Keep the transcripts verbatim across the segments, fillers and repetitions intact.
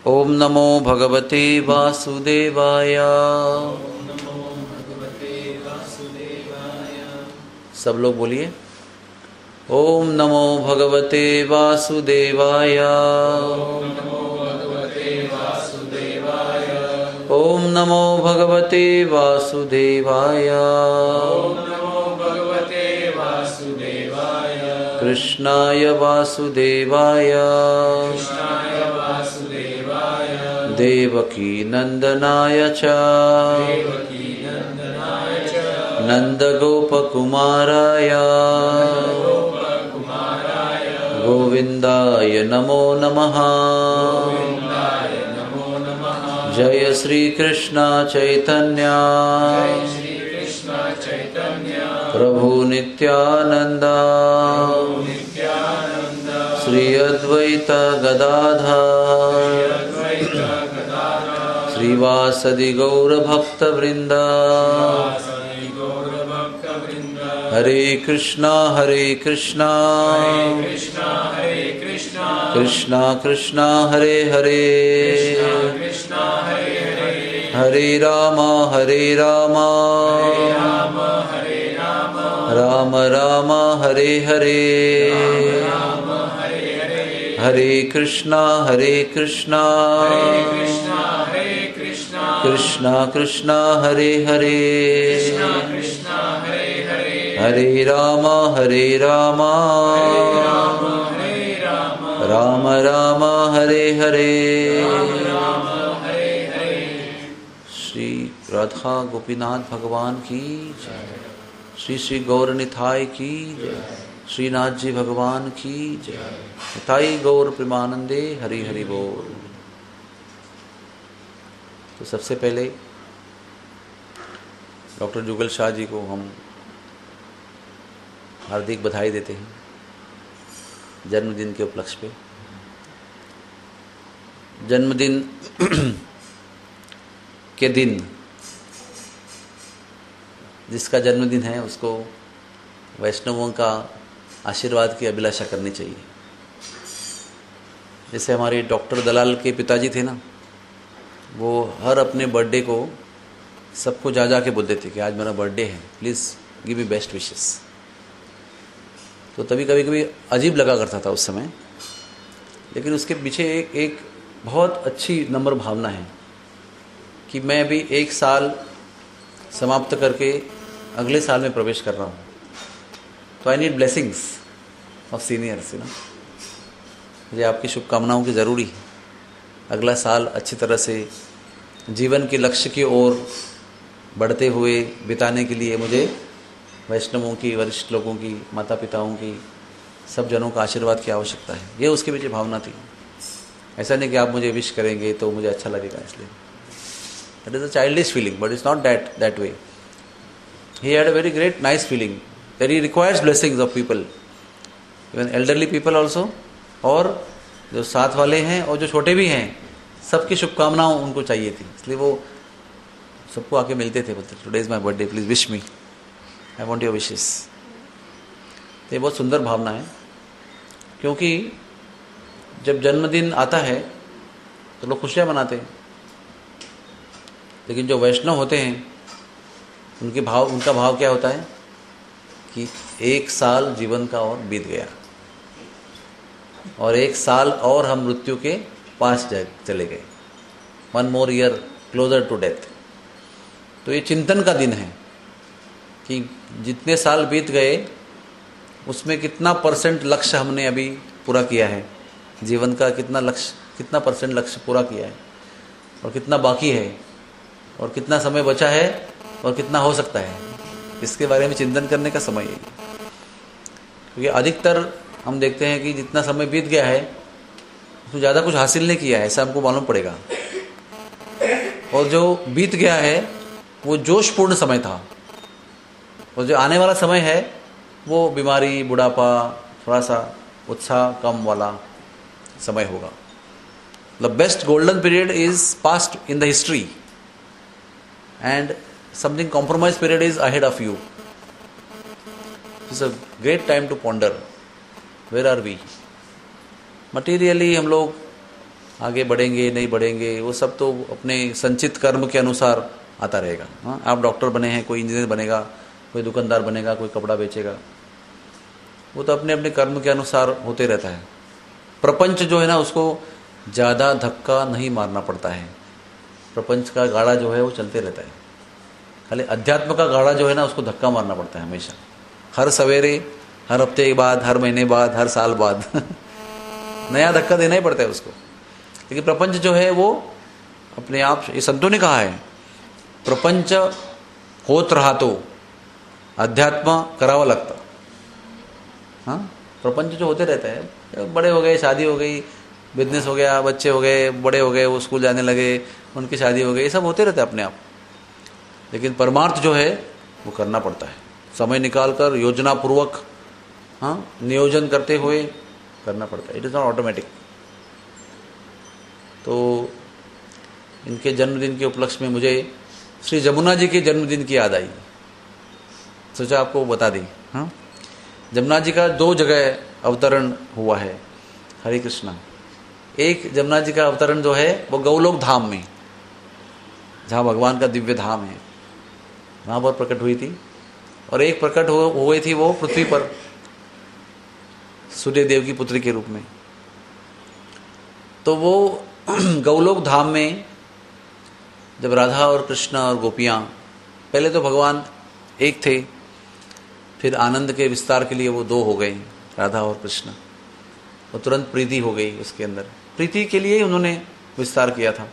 ओम नमो भगवते वासुदेवाय। सब लोग बोलिए ओम नमो भगवते वासुदेवाय। ओम नमो भगवते वासुदेवाय। कृष्णाय वासुदेवाय देवकी नंदनाय च नंदगोपकुमाराय गोविंदाय नमो नमः। जय श्री कृष्ण चैतन्य प्रभु नित्यानंद श्री अद्वैत गदाधर श्रीवासदि गौर भक्त वृंद। हरे कृष्णा हरे कृष्णा कृष्णा कृष्णा हरे हरे हरे राम हरे राम राम राम हरे हरे हरे कृष्णा हरे कृष्णा कृष्णा कृष्णा हरे हरे हरे राम हरे राम राम राम हरे हरे। श्री राधा गोपीनाथ भगवान की जय। श्री श्री गौर निताय की जय। श्रीनाथ जी भगवान की जय। निताई गौर प्रेमानंदे हरि हरि बोल। तो सबसे पहले डॉक्टर जुगल शाह जी को हम हार्दिक बधाई देते हैं जन्मदिन के उपलक्ष्य पे। जन्मदिन के दिन जिसका जन्मदिन है उसको वैष्णवों का आशीर्वाद की अभिलाषा करनी चाहिए। जैसे हमारे डॉक्टर दलाल के पिताजी थे ना, वो हर अपने बर्थडे को सबको जा जा के बोलते थे कि आज मेरा बर्थडे है, please give me best wishes. तो तभी कभी कभी अजीब लगा करता था उस समय, लेकिन उसके पीछे एक एक बहुत अच्छी नम्र भावना है कि मैं अभी एक साल समाप्त करके अगले साल में प्रवेश कर रहा हूँ, तो I need blessings of seniors you know. मुझे आपकी शुभकामनाओं की ज़रूरी है। अगला साल अच्छी तरह से जीवन के लक्ष्य की ओर बढ़ते हुए बिताने के लिए मुझे वैष्णवों की, वरिष्ठ लोगों की, माता पिताओं की, सब जनों का आशीर्वाद की आवश्यकता है। ये उसके पीछे भावना थी। ऐसा नहीं कि आप मुझे विश करेंगे तो मुझे अच्छा लगेगा, इसलिए that is a childish feeling, but it's not that that way. He had a very great nice feeling that he requires blessings of people, even elderly people also, और जो साथ वाले हैं और जो छोटे भी हैं, सबकी शुभकामनाएं उनको चाहिए थी, इसलिए वो सबको आके मिलते थे, बोलते today is my birthday, please wish me, I want your wishes. तो ये बहुत सुंदर भावना है, क्योंकि जब जन्मदिन आता है तो लोग खुशियाँ मनाते हैं, लेकिन जो वैष्णव होते हैं उनके भाव उनका भाव क्या होता है कि एक साल जीवन का और बीत गया और एक साल और हम मृत्यु के पास जा चले गए, one more year closer to death. तो ये चिंतन का दिन है कि जितने साल बीत गए उसमें कितना परसेंट लक्ष्य हमने अभी पूरा किया है, जीवन का कितना लक्ष्य कितना परसेंट लक्ष्य पूरा किया है, और कितना बाकी है, और कितना समय बचा है, और कितना हो सकता है, इसके बारे में चिंतन करने का समय है। क्योंकि अधिकतर हम देखते हैं कि जितना समय बीत गया है उसमें ज़्यादा कुछ हासिल नहीं किया है, ऐसा हमको मालूम पड़ेगा। और जो बीत गया है वो जोशपूर्ण समय था, और जो आने वाला समय है वो बीमारी, बुढ़ापा, थोड़ा सा उत्साह कम वाला समय होगा। The best golden period is past in the history, and something compromise period is ahead of you. It's a great time to ponder where are we. Materially हम लोग आगे बढ़ेंगे नहीं बढ़ेंगे वो सब तो अपने संचित कर्म के अनुसार आता रहेगा। हाँ, आप डॉक्टर बने हैं, कोई इंजीनियर बनेगा, कोई दुकानदार बनेगा, कोई कपड़ा बेचेगा, वो तो अपने अपने कर्म के अनुसार होते रहता है। प्रपंच जो है ना उसको ज़्यादा धक्का नहीं मारना पड़ता है, प्रपंच का गाड़ा जो है वो चलते रहता है। खाली अध्यात्म का गाड़ा जो है ना उसको धक्का मारना पड़ता है हमेशा, हर सवेरे, हर हफ्ते के बाद, हर महीने बाद, हर साल बाद नया धक्का देना ही पड़ता है उसको। लेकिन प्रपंच जो है वो अपने आप, ये संतों ने कहा है, प्रपंच होत रहा तो अध्यात्म करावा लगता। हाँ, प्रपंच जो होते रहता है, बड़े हो गए, शादी हो गई, बिजनेस हो गया, बच्चे हो गए, बड़े हो गए, वो स्कूल जाने लगे, उनकी शादी हो गई, ये सब होते रहता है अपने आप। लेकिन परमार्थ जो है वो करना पड़ता है, समय निकाल कर योजना पूर्वक, हाँ, नियोजन करते हुए करना पड़ता है। It is not automatic. तो इनके जन्मदिन के उपलक्ष्य में मुझे श्री जमुना जी के जन्मदिन की याद आई, सोचा आपको बता दी। हाँ, जमुना जी का दो जगह अवतरण हुआ है, हरे कृष्णा। एक जमुना जी का अवतरण जो है वो गौलोक धाम में, जहाँ भगवान का दिव्य धाम है, वहाँ पर प्रकट हुई थी। और एक प्रकट हो हुई थी वो पृथ्वी पर, सूर्य देव की पुत्री के रूप में। तो वो गौलोक धाम में जब राधा और कृष्ण और गोपियाँ, पहले तो भगवान एक थे, फिर आनंद के विस्तार के लिए वो दो हो गए, राधा और कृष्ण। वो तुरंत प्रीति हो गई उसके अंदर, प्रीति के लिए उन्होंने विस्तार किया था।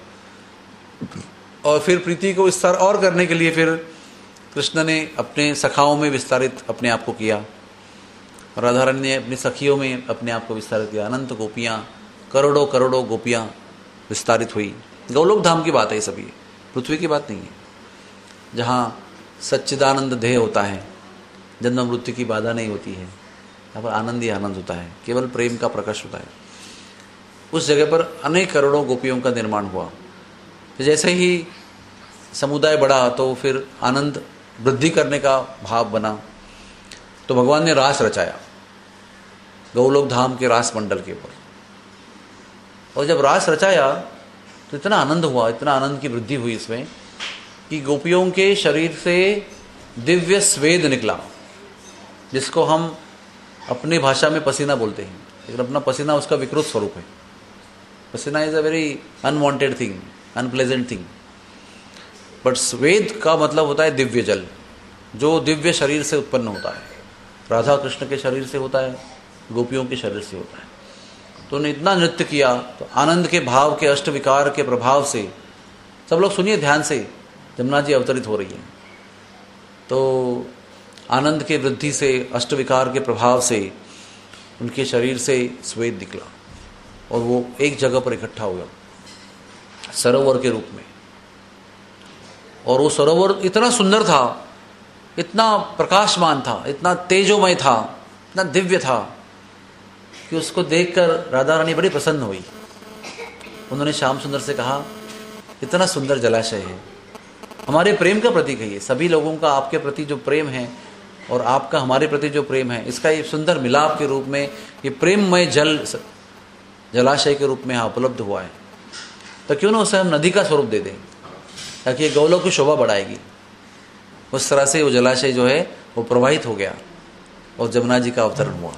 और फिर प्रीति को विस्तार और करने के लिए फिर कृष्ण ने अपने सखाओं में विस्तारित अपने आप को किया, राधा रानी ने अपनी सखियों में अपने आप को विस्तारित किया। अनंत गोपियाँ, करोड़ों करोड़ों गोपियाँ विस्तारित हुई। गौलोक धाम की बात है ये सभी, पृथ्वी की बात नहीं है, जहाँ सच्चिदानंद देह होता है, जन्म मृत्यु की बाधा नहीं होती है, यहाँ पर आनंद ही आनंद होता है, केवल प्रेम का प्रकाश होता है। उस जगह पर अनेक करोड़ों गोपियों का निर्माण हुआ। तो जैसे ही समुदाय बढ़ा तो फिर आनंद वृद्धि करने का भाव बना, तो भगवान ने रास रचाया गौलोक धाम के रास मंडल के ऊपर। और जब रास रचाया तो इतना आनंद हुआ, इतना आनंद की वृद्धि हुई इसमें कि गोपियों के शरीर से दिव्य स्वेद निकला, जिसको हम अपनी भाषा में पसीना बोलते हैं, लेकिन अपना पसीना उसका विकृत स्वरूप है। पसीना is a very unwanted thing, unpleasant thing, but स्वेद का मतलब होता है दिव्य जल, जो दिव्य शरीर से उत्पन्न होता है। राधा कृष्ण के शरीर से होता है, गोपियों के शरीर से होता है। तो उन्होंने इतना नृत्य किया, तो आनंद के भाव के अष्ट विकार के प्रभाव से, सब लोग सुनिए ध्यान से, जमुना जी अवतरित हो रही है, तो आनंद के वृद्धि से, अष्ट विकार के प्रभाव से उनके शरीर से स्वेद निकला और वो एक जगह पर इकट्ठा हुआ सरोवर के रूप में। और वो सरोवर इतना सुंदर था, इतना प्रकाशमान था, इतना तेजोमय था, इतना दिव्य था कि उसको देखकर राधा रानी बड़ी प्रसन्न हुई। उन्होंने श्याम सुंदर से कहा, इतना सुंदर जलाशय है, हमारे प्रेम का प्रतीक है ये। सभी लोगों का आपके प्रति जो प्रेम है और आपका हमारे प्रति जो प्रेम है, इसका ये सुंदर मिलाप के रूप में ये प्रेममय जल जलाशय के रूप में यहाँ उपलब्ध हुआ है। तो क्यों ना उसे हम नदी का स्वरूप दे दें, ताकि ये गौलोक की शोभा बढ़ाएगी। उस तरह से वो जलाशय जो है वो प्रवाहित हो गया और जमुना जी का अवतरण हुआ।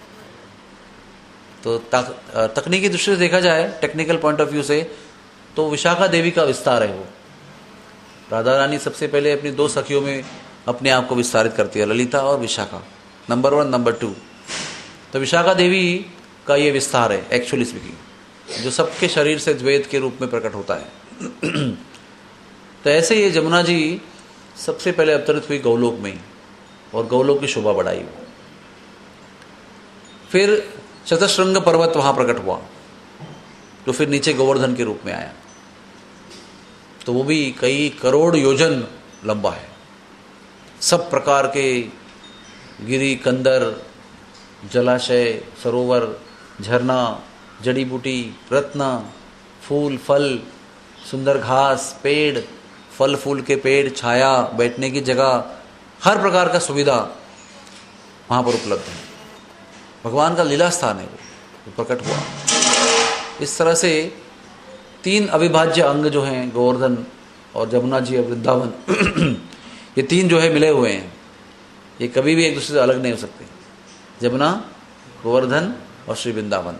तो तकनीकी दृष्टि से देखा जाए, टेक्निकल पॉइंट ऑफ व्यू से, तो विशाखा देवी का विस्तार है वो। राधा रानी सबसे पहले अपनी दो सखियों में अपने आप को विस्तारित करती है, ललिता और Vishakha, number one, number two. तो विशाखा देवी का ये विस्तार है एक्चुअली स्पीकिंग, जो सबके शरीर से द्वैत के रूप में प्रकट होता है। तो ऐसे ये जमुना जी सबसे पहले अवतरित हुई गौलोक में और गौलोक की शोभा बढ़ाई। फिर शतशृंग पर्वत वहां प्रकट हुआ, जो फिर नीचे गोवर्धन के रूप में आया। तो वो भी कई करोड़ योजन लंबा है। सब प्रकार के गिरी, कंदर, जलाशय, सरोवर, झरना, जड़ी बूटी, रत्न, फूल, फल, सुंदर घास, पेड़, फल फूल के पेड़, छाया, बैठने की जगह, हर प्रकार का सुविधा वहाँ पर उपलब्ध है। भगवान का लीला स्थान है वो प्रकट हुआ। इस तरह से तीन अविभाज्य अंग जो हैं, गोवर्धन और जमुना जी और वृंदावन, ये तीन जो है मिले हुए हैं, ये कभी भी एक दूसरे से अलग नहीं हो सकते, जमुना, गोवर्धन और श्री वृंदावन।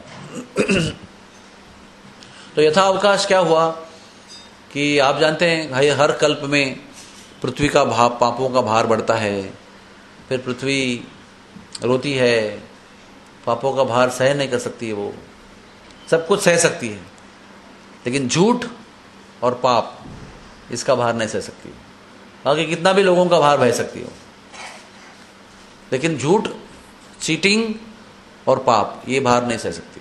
तो यथावकाश क्या हुआ कि आप जानते हैं हर कल्प में पृथ्वी का भाव, पापों का भार बढ़ता है, फिर पृथ्वी रोती है, पापों का भार सह नहीं कर सकती है, वो सब कुछ सह सकती है, लेकिन झूठ और पाप इसका भार नहीं सह सकती। बाकी कितना भी लोगों का भार बह सकती हो, लेकिन झूठ, चीटिंग और पाप ये भार नहीं सह सकती।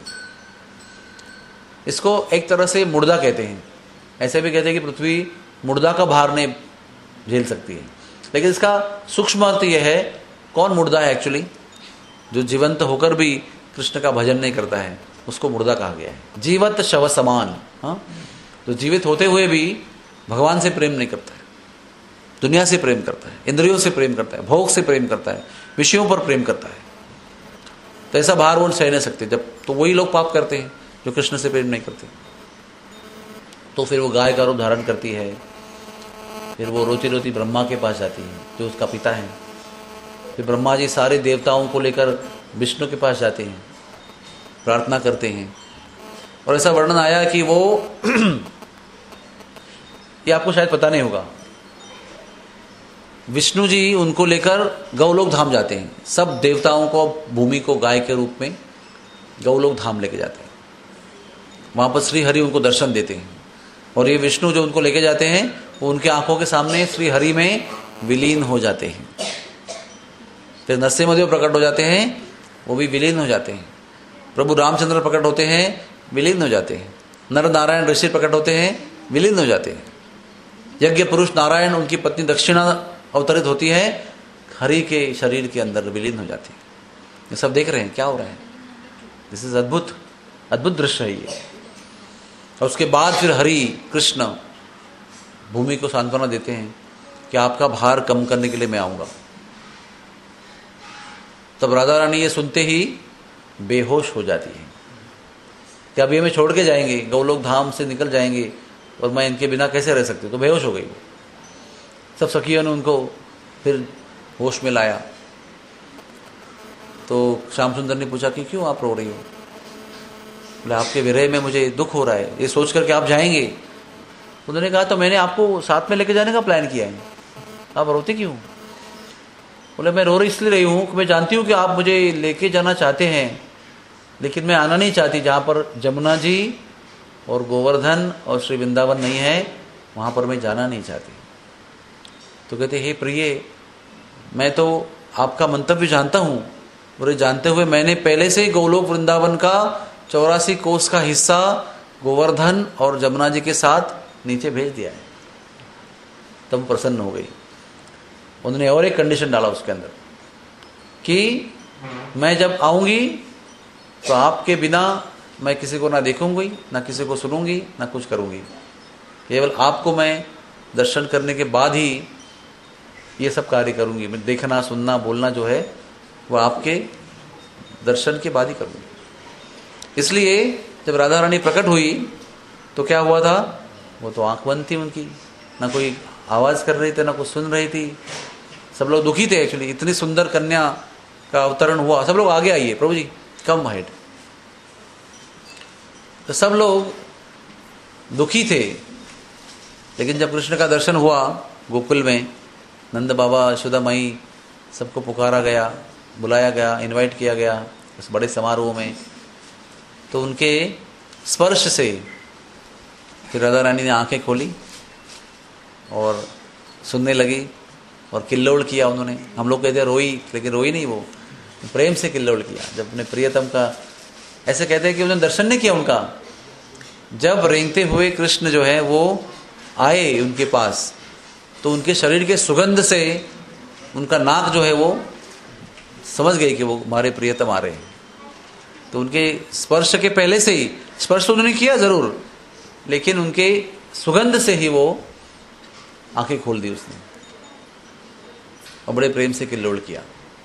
इसको एक तरह से मुर्दा कहते हैं, ऐसे भी कहते हैं कि पृथ्वी मुर्दा का भार नहीं झेल सकती है। लेकिन इसका सूक्ष्म अर्थ यह है, कौन मुर्दा है एक्चुअली? जो जीवंत होकर भी कृष्ण का भजन नहीं करता है, उसको मुर्दा कहा गया है। जीवत शव समान, हाँ, जो जीवित होते हुए भी भगवान से प्रेम नहीं करता है, दुनिया से प्रेम करता है, इंद्रियों से प्रेम करता है, भोग से प्रेम करता है, विषयों पर प्रेम करता है, तो ऐसा भार वो सह नहीं सकते। जब तो वही लोग पाप करते हैं जो कृष्ण से प्रेम नहीं करते। तो फिर वो गाय का रूप धारण करती है, फिर वो रोती रोती ब्रह्मा के पास जाती है जो उसका पिता है। फिर ब्रह्मा जी सारे देवताओं को लेकर विष्णु के पास जाते हैं, प्रार्थना करते हैं, और ऐसा वर्णन आया कि वो ये आपको शायद पता नहीं होगा, विष्णु जी उनको लेकर गौलोक धाम जाते हैं। सब देवताओं को भूमि को गाय के रूप में गौलोक धाम लेके जाते हैं। वहाँ पर श्री हरि उनको दर्शन देते हैं, और ये विष्णु जो उनको लेके जाते हैं वो उनके आंखों के सामने श्री हरि में विलीन हो जाते हैं। फिर नरसिंहदेव प्रकट हो जाते हैं, वो भी विलीन हो जाते हैं। प्रभु रामचंद्र प्रकट होते हैं, विलीन हो जाते हैं। नर नारायण ऋषि प्रकट होते हैं, विलीन हो जाते हैं। यज्ञ पुरुष नारायण, उनकी पत्नी दक्षिणा अवतरित होती है, हरि के शरीर के अंदर विलीन हो जाती है। ये सब देख रहे हैं क्या हो रहा है। दिस इज अद्भुत अद्भुत दृश्य है ये। और उसके बाद फिर हरि कृष्ण भूमि को सांत्वना देते हैं कि आपका भार कम करने के लिए मैं आऊंगा। तब राधा रानी ये सुनते ही बेहोश हो जाती है कि अब ये हमें छोड़ के जाएंगे, गौलोक धाम से निकल जाएंगे, और मैं इनके बिना कैसे रह सकती हूँ। तो बेहोश हो गई वो। सब सखियों ने उनको फिर होश में लाया। तो श्याम सुंदर ने पूछा कि क्यों आप रो रही हो? बोले आपके विरह में मुझे दुख हो रहा है, ये सोच करके आप जाएंगे। उन्होंने कहा तो मैंने आपको साथ में लेके जाने का प्लान किया है, आप रोते क्यों? बोले मैं रो रही इसलिए रही हूँ कि मैं जानती हूँ कि आप मुझे लेके जाना चाहते हैं, लेकिन मैं आना नहीं चाहती जहाँ पर जमुना जी और गोवर्धन और श्री वृंदावन नहीं है, वहाँ पर मैं जाना नहीं चाहती। तो कहते हे प्रिय, मैं तो आपका मंतव्य जानता हूँ, और जानते हुए मैंने पहले से ही गोलोक वृंदावन का चौरासी कोस का हिस्सा गोवर्धन और जमुना जी के साथ नीचे भेज दिया है। तब प्रसन्न हो गई। उन्होंने और एक कंडीशन डाला उसके अंदर कि मैं जब आऊंगी तो आपके बिना मैं किसी को ना देखूंगी, ना किसी को सुनूंगी, ना कुछ करूंगी। केवल आपको मैं दर्शन करने के बाद ही ये सब कार्य करूंगी। मैं देखना, सुनना, बोलना जो है वो आपके दर्शन के बाद ही करूंगी। इसलिए जब राधा रानी प्रकट हुई तो क्या हुआ था, वो तो आंख बंद थी उनकी, ना कोई आवाज़ कर रही थी, ना कुछ सुन रही थी। सब लोग दुखी थे एक्चुअली। इतनी सुंदर कन्या का अवतरण हुआ, सब लोग आगे आइए प्रभु जी, कम हाइट। तो सब लोग दुखी थे। लेकिन जब कृष्ण का दर्शन हुआ गोकुल में, नंद बाबा, यशोदा माई, सबको पुकारा गया, बुलाया गया, इनवाइट किया गया उस बड़े समारोह में। तो उनके स्पर्श से फिर राधा रानी ने आंखें खोली और सुनने लगी, और किल्लोल किया उन्होंने। हम लोग कहते हैं रोई, लेकिन रोई नहीं, वो प्रेम से किल्लोल किया। जब अपने प्रियतम का, ऐसे कहते हैं कि उन्होंने दर्शन नहीं किया उनका। जब रेंगते हुए कृष्ण जो है वो आए उनके पास, तो उनके शरीर के सुगंध से उनका नाक जो है वो समझ गई कि वो हमारे प्रियतम आ रहे हैं। तो उनके स्पर्श के पहले से ही, स्पर्श तो उन्होंने किया जरूर, लेकिन उनके सुगंध से ही वो आंखें खोल दी उसने, और बड़े प्रेम से किल्लोल किया।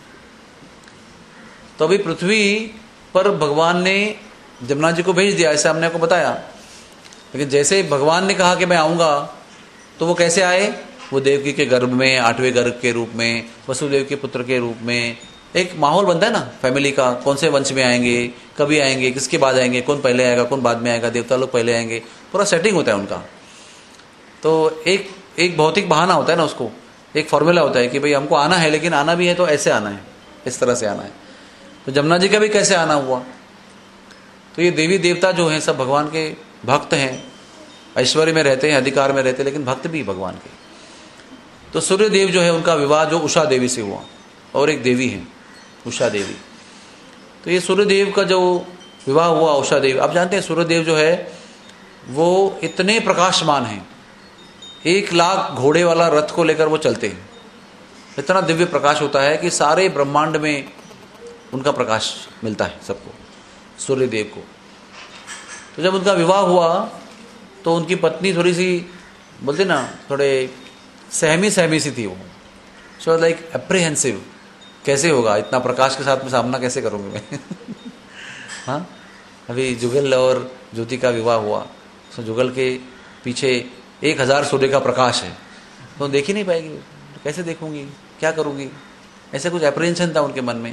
तो अभी पृथ्वी पर भगवान ने जमुना जी को भेज दिया, ऐसा हमने आपको बताया। लेकिन जैसे भगवान ने कहा कि मैं आऊँगा, तो वो कैसे आए? वो देवकी के गर्भ में, आठवें गर्भ के रूप में, वसुदेव के पुत्र के रूप में। एक माहौल बनता है ना फैमिली का, कौन से वंश में आएंगे, कभी आएंगे, किसके बाद आएंगे, कौन पहले आएगा, कौन बाद में आएगा, देवता लोग पहले आएंगे, पूरा सेटिंग होता है उनका। तो एक एक भौतिक बहाना होता है ना, उसको एक फॉर्मूला होता है कि भाई हमको आना है, लेकिन आना भी है तो ऐसे आना है, इस तरह से आना है। तो जमुना जी का भी कैसे आना हुआ? तो ये देवी देवता जो हैं सब भगवान के भक्त हैं, ऐश्वर्य में रहते हैं, अधिकार में रहते हैं, लेकिन भक्त भी भगवान के। तो सूर्य देव जो है उनका विवाह जो उषा देवी से हुआ, और एक देवी है उषा देवी। तो ये सूर्य देव का जो विवाह हुआ उषा देवी, आप जानते हैं सूर्य देव जो है वो इतने प्रकाशमान हैं, एक लाख घोड़े वाला रथ को लेकर वो चलते हैं। इतना दिव्य प्रकाश होता है कि सारे ब्रह्मांड में उनका प्रकाश मिलता है सबको, सूर्य देव को। तो जब उनका विवाह हुआ तो उनकी पत्नी थोड़ी सी बोलते ना, थोड़े सहमी सहमी सी थी वो। सो लाइक एप्रीहेंसिव, कैसे होगा इतना प्रकाश के साथ में सामना कैसे करूँगी मैं? हाँ, अभी जुगल और ज्योति का विवाह हुआ, तो जुगल के पीछे एक हजार सूर्य का प्रकाश है, तो देख ही नहीं पाएगी, तो कैसे देखूंगी, क्या करूँगी, ऐसे कुछ एप्रीहेंशन था उनके मन में।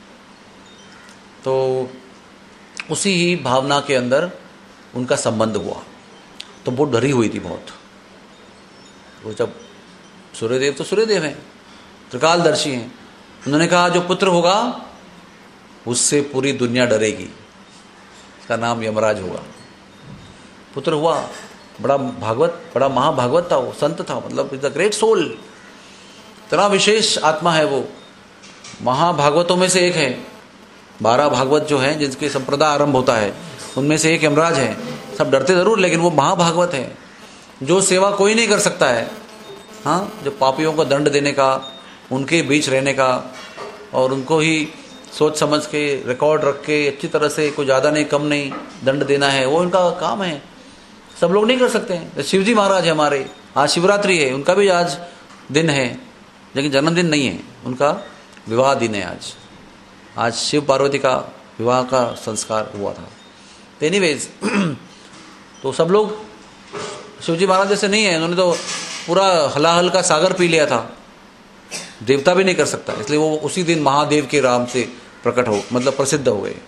तो उसी ही भावना के अंदर उनका संबंध हुआ, तो वो डरी हुई थी बहुत। वो जब सूर्यदेव तो सूर्यदेव हैं, त्रिकालदर्शी हैं, उन्होंने कहा जो पुत्र होगा उससे पूरी दुनिया डरेगी, इसका नाम यमराज होगा। पुत्र हुआ, बड़ा भागवत, बड़ा महाभागवत था वो, संत था, मतलब इज द ग्रेट सोल, इतना विशेष आत्मा है वो, महाभागवतों में से एक है। बारह भागवत जो हैं जिनके संप्रदाय आरंभ होता है उनमें से एक यमराज है। सब डरते जरूर, लेकिन वो महाभागवत है, जो सेवा कोई नहीं कर सकता है। हाँ, जो पापियों को दंड देने का, उनके बीच रहने का, और उनको ही सोच समझ के रिकॉर्ड रख के अच्छी तरह से, कोई ज़्यादा नहीं कम नहीं दंड देना है, वो उनका काम है। सब लोग नहीं कर सकते हैं। शिवजी महाराज है हमारे, आज शिवरात्रि है, उनका भी आज दिन है, लेकिन जन्मदिन नहीं है, उनका विवाह दिन है आज। आज शिव पार्वती का विवाह का संस्कार हुआ था। तो एनीवेज तो सब लोग शिवजी महाराज जैसे नहीं है, उन्होंने तो पूरा हलाहल का सागर पी लिया था, देवता भी नहीं कर सकता, इसलिए वो उसी दिन महादेव के राम से प्रकट हो, मतलब प्रसिद्ध हो गए।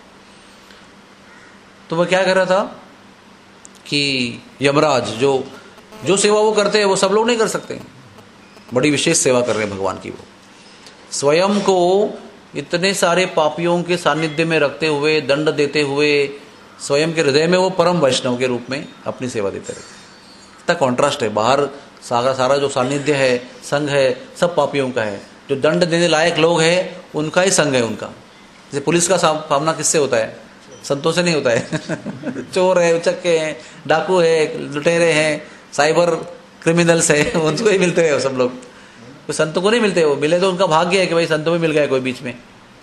तो वह क्या कर रहा था कि यमराज जो जो सेवा वो करते हैं वो सब लोग नहीं कर सकते, बड़ी विशेष सेवा कर रहे हैं भगवान की। वो स्वयं को इतने सारे पापियों के सानिध्य में रखते हुए, दंड देते हुए, स्वयं के हृदय में वो परम वैष्णव के रूप में अपनी सेवा देते रहते। इतना कॉन्ट्रास्ट है, बाहर सारा सारा जो सानिध्य है, संघ है, सब पापियों का है। जो दंड देने लायक लोग हैं उनका ही संघ है उनका। जैसे पुलिस का सामना किससे होता है? संतों से नहीं होता है। चोर है, उचक्के हैं, डाकू है, लुटेरे हैं, साइबर क्रिमिनल्स है, उनको ही मिलते हैं सब लोग, कोई संतों को नहीं मिलते। वो मिले तो उनका भाग्य है कि भाई संतों में मिल गया कोई बीच में।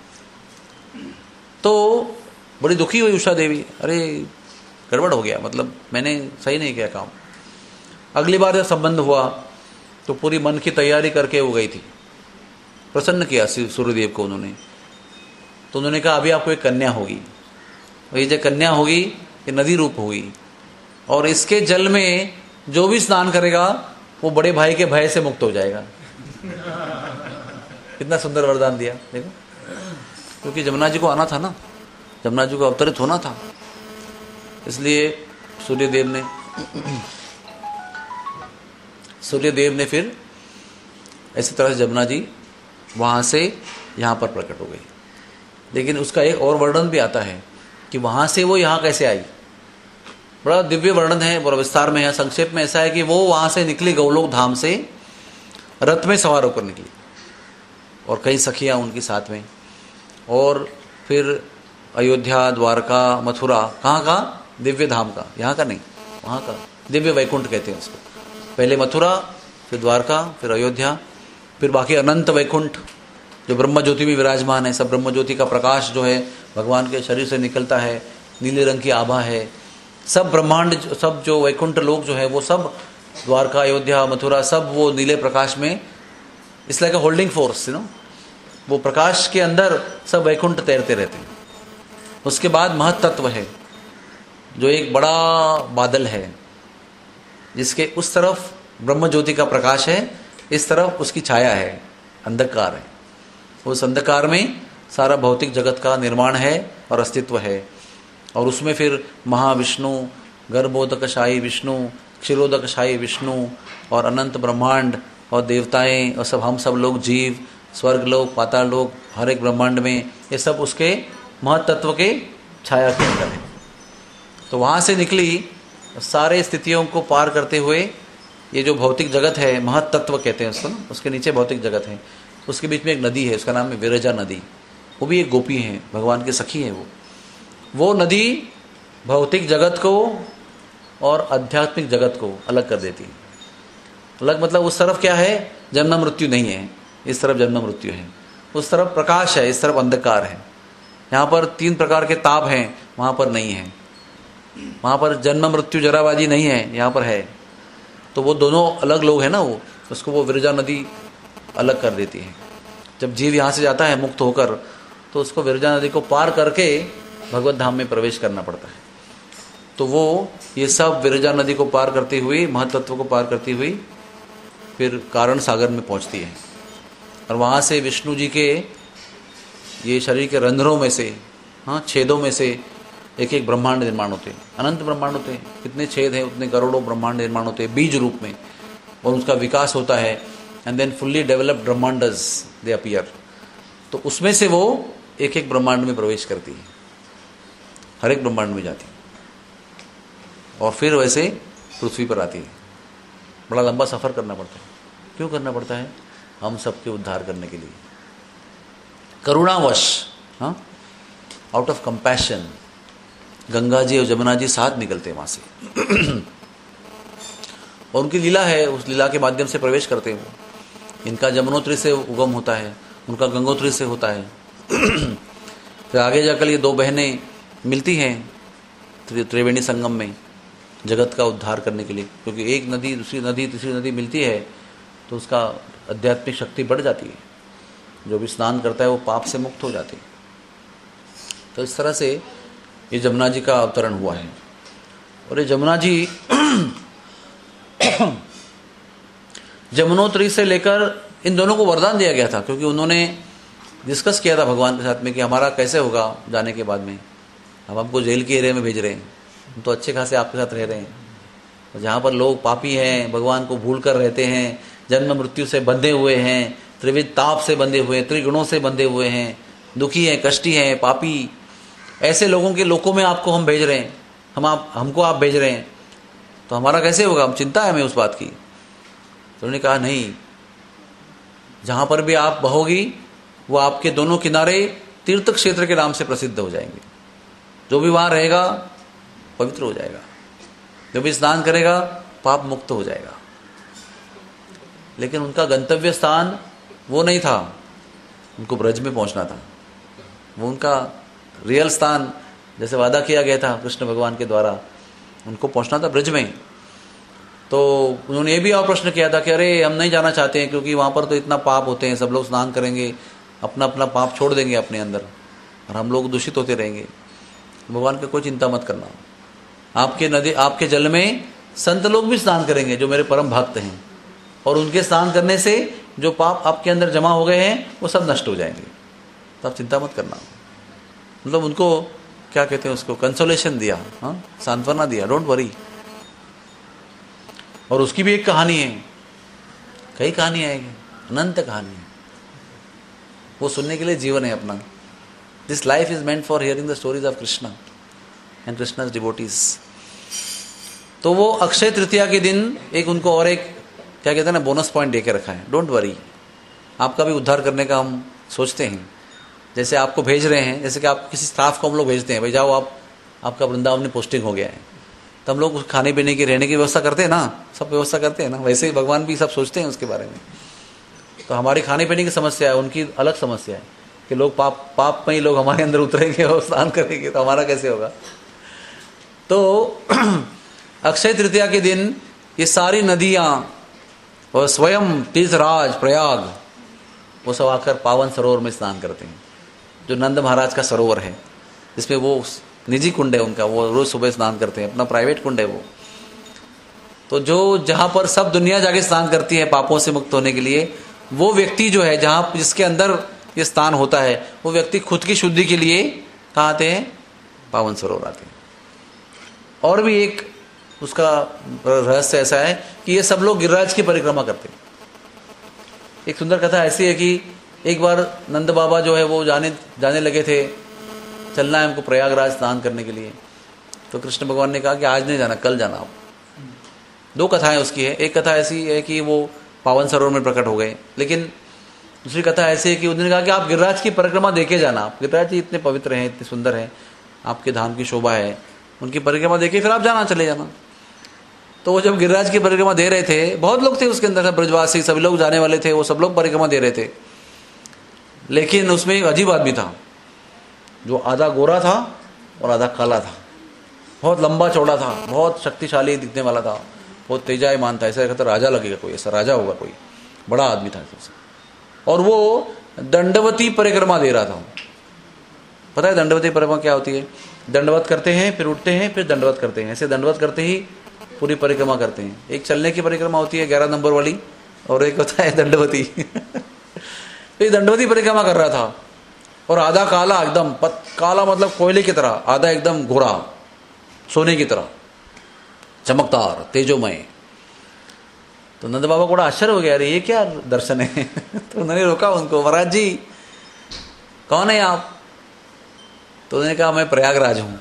तो बड़ी दुखी हुई उषा देवी, अरे गड़बड़ हो गया, मतलब मैंने सही नहीं किया काम। अगली बार जब संबंध हुआ तो पूरी मन की तैयारी करके वो गई थी, प्रसन्न किया सूर्यदेव को उन्होंने। तो उन्होंने कहा अभी आपको एक कन्या होगी, ये जो कन्या होगी ये नदी रूप होगी, और इसके जल में जो भी स्नान करेगा वो बड़े भाई के भय से मुक्त हो जाएगा। कितना सुंदर वरदान दिया देखो, क्योंकि जमुना जी को आना था ना, जमुना जी को अवतरित होना था, इसलिए सूर्यदेव ने सूर्यदेव ने फिर ऐसी तरह से जमुना जी वहाँ से यहाँ पर प्रकट हो गई। लेकिन उसका एक और वर्णन भी आता है कि वहाँ से वो यहाँ कैसे आई। बड़ा दिव्य वर्णन है, बड़ा विस्तार में है। संक्षेप में ऐसा है कि वो वहाँ से निकली गौलोक धाम से, रथ में सवार होकर निकली, और कई सखियाँ उनके साथ में, और फिर अयोध्या, द्वारका, मथुरा, कहाँ का? दिव्य धाम का, यहाँ का नहीं, वहाँ का दिव्य वैकुंठ कहते हैं उसको। पहले मथुरा, फिर द्वारका, फिर अयोध्या, फिर बाकी अनंत वैकुंठ जो ब्रह्म ज्योति में विराजमान है। सब ब्रह्म ज्योति का प्रकाश जो है भगवान के शरीर से निकलता है, नीले रंग की आभा है। सब ब्रह्मांड, सब जो वैकुंठ लोग जो है वो सब द्वारका, अयोध्या, मथुरा, सब वो नीले प्रकाश में, it's like a holding force, you know, वो प्रकाश के अंदर सब वैकुंठ तैरते रहते हैं। उसके बाद महत तत्व है जो एक बड़ा बादल है, जिसके उस तरफ ब्रह्म ज्योति का प्रकाश है, इस तरफ उसकी छाया है, अंधकार है। उस अंधकार में सारा भौतिक जगत का निर्माण है और अस्तित्व है। और उसमें फिर महाविष्णु, गर्भोदकशाही विष्णु, क्षीरोदकशाही विष्णु और अनंत ब्रह्मांड और देवताएं और सब, हम सब लोग जीव, स्वर्ग लोक, पाताल लोक, हर एक ब्रह्मांड में, ये सब उसके महत्त्व के छाया के अंदर है। तो वहाँ से निकली सारे स्थितियों को पार करते हुए ये जो भौतिक जगत है, महत्त्व कहते हैं उसको ना, उसके नीचे भौतिक जगत है, उसके बीच में एक नदी है, उसका नाम है विरजा नदी। वो भी एक गोपी है, भगवान की सखी है वो। वो नदी भौतिक जगत को और आध्यात्मिक जगत को अलग कर देती है। अलग मतलब उस तरफ क्या है, जन्म मृत्यु नहीं है, इस तरफ जन्म मृत्यु है। उस तरफ प्रकाश है, इस तरफ अंधकार है। यहाँ पर तीन प्रकार के ताप हैं, वहाँ पर नहीं है। वहाँ पर जन्म मृत्यु जराबाजी नहीं है, यहाँ पर है। तो वो दोनों अलग लोग हैं ना, वो उसको वो विरजा नदी अलग कर देती है। जब जीव यहाँ से जाता है मुक्त होकर, तो उसको विरजा नदी को पार करके भगवत धाम में प्रवेश करना पड़ता है। तो वो ये सब विरजा नदी को पार करती हुई, महत्त्व को पार करती हुई फिर कारण सागर में पहुँचती है। और वहाँ से विष्णु जी के ये शरीर के रंध्रों में से, हाँ, छेदों में से एक एक ब्रह्मांड निर्माण होते हैं। अनंत ब्रह्मांड होते हैं, कितने छेद हैं उतने करोड़ों ब्रह्मांड निर्माण होते हैं बीज रूप में, और उसका विकास होता है। एंड देन फुल्ली डेवलप्ड ब्रह्मांडस दे अपीयर। तो उसमें से वो एक एक ब्रह्मांड में प्रवेश करती है, हर एक ब्रह्मांड में जाती है, और फिर वैसे पृथ्वी पर आती है। बड़ा लंबा सफ़र करना पड़ता है। क्यों करना पड़ता है? हम सबके उद्धार करने के लिए, करुणावश, हाँ, out of compassion. Ganga ji और जमुना जी साथ निकलते हैं वहाँ से और उनकी लीला है, उस लीला के माध्यम से प्रवेश करते हैं वो। इनका जमुनोत्री से उगम होता है, उनका गंगोत्री से होता है। फिर आगे जाकर ये दो बहनें मिलती हैं त्रिवेणी संगम में जगत का उद्धार करने के लिए, क्योंकि एक नदी दूसरी नदी तीसरी नदी मिलती है तो उसका आध्यात्मिक शक्ति बढ़ जाती है। जो भी स्नान करता है वो पाप से मुक्त हो जाते हैं। तो इस तरह से ये जमुना जी का अवतरण हुआ है। और ये जमुना जी जमुनोत्री से लेकर इन दोनों को वरदान दिया गया था, क्योंकि उन्होंने डिस्कस किया था भगवान के साथ में कि हमारा कैसे होगा जाने के बाद में। हम आपको जेल के एरिया में भेज रहे हैं, हम तो अच्छे खासे आपके साथ रह रहे हैं, और जहाँ पर लोग पापी हैं, भगवान को भूल कर रहते हैं, जन्म मृत्यु से बंधे हुए हैं, त्रिविध ताप से बंधे हुए, त्रिगुणों से बंधे हुए हैं, दुखी हैं, कष्टी हैं, पापी, ऐसे लोगों के लोकों में आपको हम भेज रहे हैं, हम आप हमको आप भेज रहे हैं, तो हमारा कैसे होगा? हम चिंता है हमें उस बात की। तो उन्होंने कहा नहीं, जहाँ पर भी आप बहोगी वो आपके दोनों किनारे तीर्थ क्षेत्र के नाम से प्रसिद्ध हो जाएंगे। जो भी वहाँ रहेगा पवित्र हो जाएगा, जो भी स्नान करेगा पाप मुक्त हो जाएगा। लेकिन उनका गंतव्य स्थान वो नहीं था, उनको ब्रज में पहुंचना था। वो उनका रियल स्थान, जैसे वादा किया गया था कृष्ण भगवान के द्वारा, उनको पहुंचना था ब्रज में। तो उन्होंने ये भी और प्रश्न किया था कि अरे हम नहीं जाना चाहते हैं, क्योंकि वहाँ पर तो इतना पाप होते हैं, सब लोग स्नान करेंगे, अपना अपना पाप छोड़ देंगे अपने अंदर, और हम लोग दूषित होते रहेंगे। भगवान का कोई चिंता मत करना, आपके नदी आपके जल में संत लोग भी स्नान करेंगे जो मेरे परम भक्त हैं, और उनके स्नान करने से जो पाप आपके अंदर जमा हो गए हैं वो सब नष्ट हो जाएंगे, तो आप चिंता मत करना। मतलब उनको क्या कहते हैं, उसको कंसोलेशन दिया, हाँ, सांत्वना दिया, डोंट वरी। और उसकी भी एक कहानी है, कई कहानी आएगी, अनंत कहानी है, वो सुनने के लिए जीवन है अपना। This life is meant for hearing the stories of Krishna and Krishna's devotees. तो वो अक्षय तृतीया के दिन एक उनको और एक क्या कहते हैं ना, बोनस पॉइंट दे के रखा है। डोंट वरी, आपका भी उद्धार करने का हम सोचते हैं। जैसे आपको भेज रहे हैं, जैसे कि आप किसी स्टाफ को हम लोग भेजते हैं, भाई जाओ आप, आपका वृंदावन में पोस्टिंग हो गया है, तो हम लोग खाने पीने की रहने की व्यवस्था करते हैं ना, सब व्यवस्था करते हैं ना। वैसे ही भगवान भी सब सोचते हैं उसके बारे में। तो हमारी खाने पीने की समस्या है, उनकी अलग समस्या है कि लोग पाप पाप में ही लोग हमारे अंदर उतरेंगे और स्नान करेंगे, तो हमारा कैसे होगा। तो अक्षय तृतीया के दिन ये सारी नदियाँ और स्वयं तीर्थराज प्रयाग वो सब आकर पावन सरोवर में स्नान करते हैं, जो नंद महाराज का सरोवर है, जिसमें वो निजी कुंड है उनका, वो रोज सुबह स्नान करते हैं, अपना प्राइवेट कुंड है वो। तो जो जहां पर सब दुनिया जाके स्नान करती है पापों से मुक्त होने के लिए, वो व्यक्ति जो है जहां जिसके अंदर ये स्थान होता है, वो व्यक्ति खुद की शुद्धि के लिए कहाँ आते हैं? पावन सरोवर आते हैं। और भी एक उसका रहस्य ऐसा है कि ये सब लोग गिरिराज की परिक्रमा करते हैं। एक सुंदर कथा ऐसी है कि एक बार नंद बाबा जो है वो जाने जाने लगे थे, चलना है हमको प्रयागराज स्नान करने के लिए। तो कृष्ण भगवान ने कहा कि आज नहीं जाना, कल जाना आप। दो कथाएं उसकी है। एक कथा ऐसी है कि वो पावन सरोवर में प्रकट हो गए, लेकिन दूसरी कथा ऐसी है कि उन्होंने कहा कि आप गिरिराज की परिक्रमा देखे जाना। आप गिरिराज जी इतने पवित्र हैं, इतने सुंदर हैं, आपके धाम की शोभा है, उनकी परिक्रमा देखे फिर आप जाना, चले जाना। तो वो जब गिरिराज की परिक्रमा दे रहे थे, बहुत लोग थे उसके अंदर, ब्रजवासी सभी लोग जाने वाले थे, वो सब लोग परिक्रमा दे रहे थे। लेकिन उसमें एक अजीब आदमी था जो आधा गोरा था और आधा काला था, बहुत लंबा चौड़ा था, बहुत शक्तिशाली दिखने वाला था, बहुत तेजायमान था, ऐसा कहता राजा लगेगा कोई, ऐसा राजा होगा कोई, बड़ा आदमी था। और वो दंडवती परिक्रमा दे रहा था। पता है दंडवती परिक्रमा क्या होती है? दंडवत करते हैं, फिर उठते हैं, फिर दंडवत करते हैं, ऐसे दंडवत करते ही पूरी परिक्रमा करते हैं। एक चलने की परिक्रमा होती है ग्यारह नंबर वाली, और एक होता है दंडवती। तो ये दंडवती परिक्रमा कर रहा था, और आधा काला एकदम पत काला मतलब कोयले की तरह, आधा एकदम गोरा सोने की तरह, चमकदार तेजोमय। तो नंद बाबा को बड़ा आश्चर्य हो गया, अरे ये क्या दर्शन है? तो उन्होंने रोका उनको, महाराज जी कौन है आप? तो उन्होंने कहा मैं प्रयागराज हूं।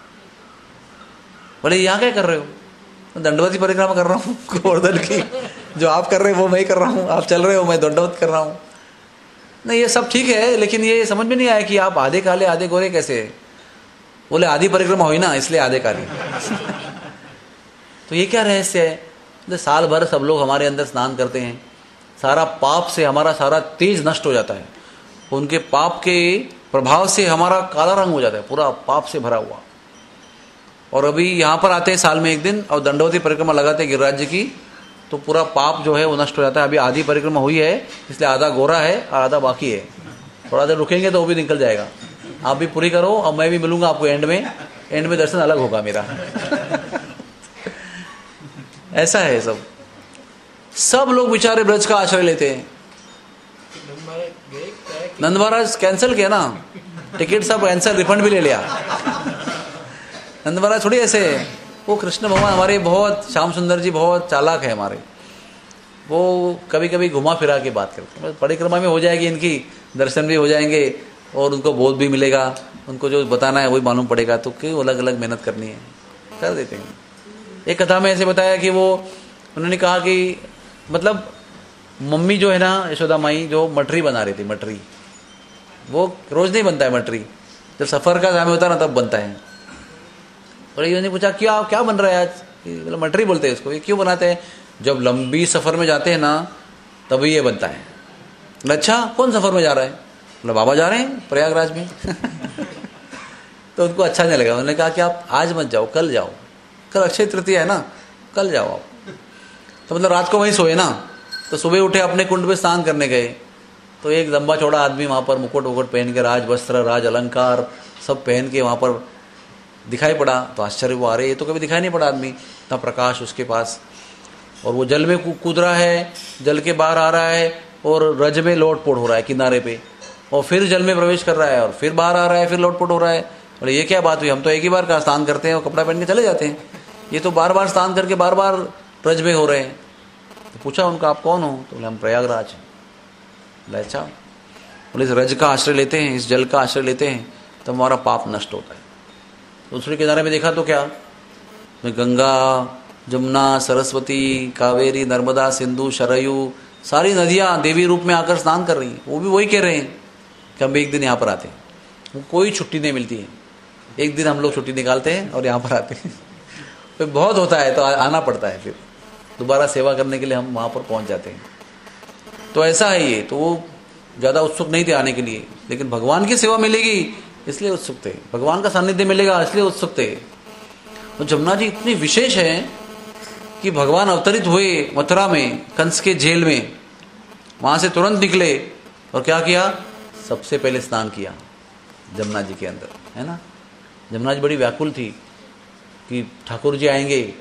बोले यहाँ क्या कर रहे हो? तो दंडवती परिक्रमा कर रहा हूँ गोवर्धन की, जो आप कर रहे हो वो मैं ही कर रहा हूँ, आप चल रहे हो मैं दंडवत कर रहा हूँ। नहीं ये सब ठीक है, लेकिन ये समझ में नहीं आया कि आप आधे काले आधे गोरे कैसे? बोले आधी परिक्रमा हुई ना इसलिए आधे काले। तो ये क्या रहस्य है? साल भर सब लोग हमारे अंदर स्नान करते हैं, सारा पाप से हमारा सारा तेज नष्ट हो जाता है, उनके पाप के प्रभाव से हमारा काला रंग हो जाता है, पूरा पाप से भरा हुआ। और अभी यहाँ पर आते हैं साल में एक दिन और दंडवती परिक्रमा लगाते हैं गिरिराज जी की, तो पूरा पाप जो है वो नष्ट हो जाता है। अभी आधी परिक्रमा हुई है इसलिए आधा गोरा है और आधा बाकी है, थोड़ा देर रुकेंगे तो वो भी निकल जाएगा। आप भी पूरी करो और मैं भी मिलूंगा आपको एंड में, एंड में दर्शन अलग होगा मेरा। ऐसा है सब सब लोग बेचारे ब्रज का आश्रय लेते हैं। नंद महाराज कैंसिल किया ना, टिकट सब कैंसिल, रिफंड भी ले लिया। नंद महाराज थोड़ी ऐसे, वो कृष्ण भगवान हमारे बहुत, श्याम सुंदर जी बहुत चालाक है हमारे, वो कभी कभी घुमा फिरा के बात करते हैं। परिक्रमा में हो जाएगी इनकी, दर्शन भी हो जाएंगे और उनको बोध भी मिलेगा, उनको जो बताना है वही मालूम पड़ेगा, तो क्यों अलग अलग मेहनत करनी है, कर देते हैं। एक कथा में ऐसे बताया कि वो उन्होंने कहा कि मतलब मम्मी जो है ना यशोदा माई, जो मटरी बना रही थी, मटरी वो रोज नहीं बनता है मटरी, जब सफर का समय होता है ना तब बनता है। और इन्होंने पूछा क्या क्या बन रहा है आज? मतलब मटरी बोलते हैं इसको, ये क्यों बनाते हैं? जब लंबी सफर में जाते हैं ना तभी ये बनता है। अच्छा कौन सफर में जा रहा है? मतलब बाबा जा रहे हैं प्रयागराज में। तो उनको अच्छा नहीं लगा, उन्होंने कहा कि आप आज मत जाओ, कल जाओ, कल अक्षय तृतीया है ना, कल जाओ आप। तो मतलब रात को वहीं सोए ना, तो सुबह उठे अपने कुंड में स्नान करने गए, तो एक लंबा चौड़ा आदमी वहाँ पर मुकुट वुकुट पहन के, राज वस्त्र राज अलंकार सब पहन के वहाँ पर दिखाई पड़ा। तो आश्चर्य हुआ, अरे ये तो कभी दिखाई नहीं पड़ा आदमी, इतना प्रकाश उसके पास, और वो जल में कूद रहा है, जल के बाहर आ रहा है और रज में लोटपोट हो रहा है किनारे पे, और फिर जल में प्रवेश कर रहा है और फिर बाहर आ रहा है, फिर लोटपोट हो रहा है। बोले ये क्या बात हुई, हम तो एक ही बार का स्नान करते हैं और कपड़ा पहन के चले जाते हैं, ये तो बार बार स्नान करके बार बार रज में हो रहे हैं। तो पूछा उनका आप कौन हो? तो बोले हम प्रयागराज हैं। बोले अच्छा, बोले इस रज का आश्रय लेते हैं, इस जल का आश्रय लेते हैं तो हमारा पाप नष्ट होता है। दूसरे किनारे में देखा तो क्या, गंगा जमुना सरस्वती कावेरी नर्मदा सिंधु शरयू सारी नदियाँ देवी रूप में आकर स्नान कर रही हैं। वो भी वही कह रहे हैं कि हम एक दिन यहाँ पर आते हैं, कोई छुट्टी नहीं मिलती है, एक दिन हम लोग छुट्टी निकालते हैं और यहाँ पर आते हैं। तो बहुत होता है तो आना पड़ता है, फिर दोबारा सेवा करने के लिए हम वहाँ पर पहुँच जाते हैं। तो ऐसा है ये, तो वो ज़्यादा उत्सुक नहीं थे आने के लिए, लेकिन भगवान की सेवा मिलेगी इसलिए उत्सुक थे, भगवान का सानिध्य मिलेगा इसलिए उत्सुक थे। और जमुना जी इतनी विशेष है कि भगवान अवतरित हुए मथुरा में कंस के जेल में, वहाँ से तुरंत निकले और क्या किया, सबसे पहले स्नान किया जमुना जी के अंदर, है ना। जमुना जी बड़ी व्याकुल थी कि ठाकुर जी आएंगे,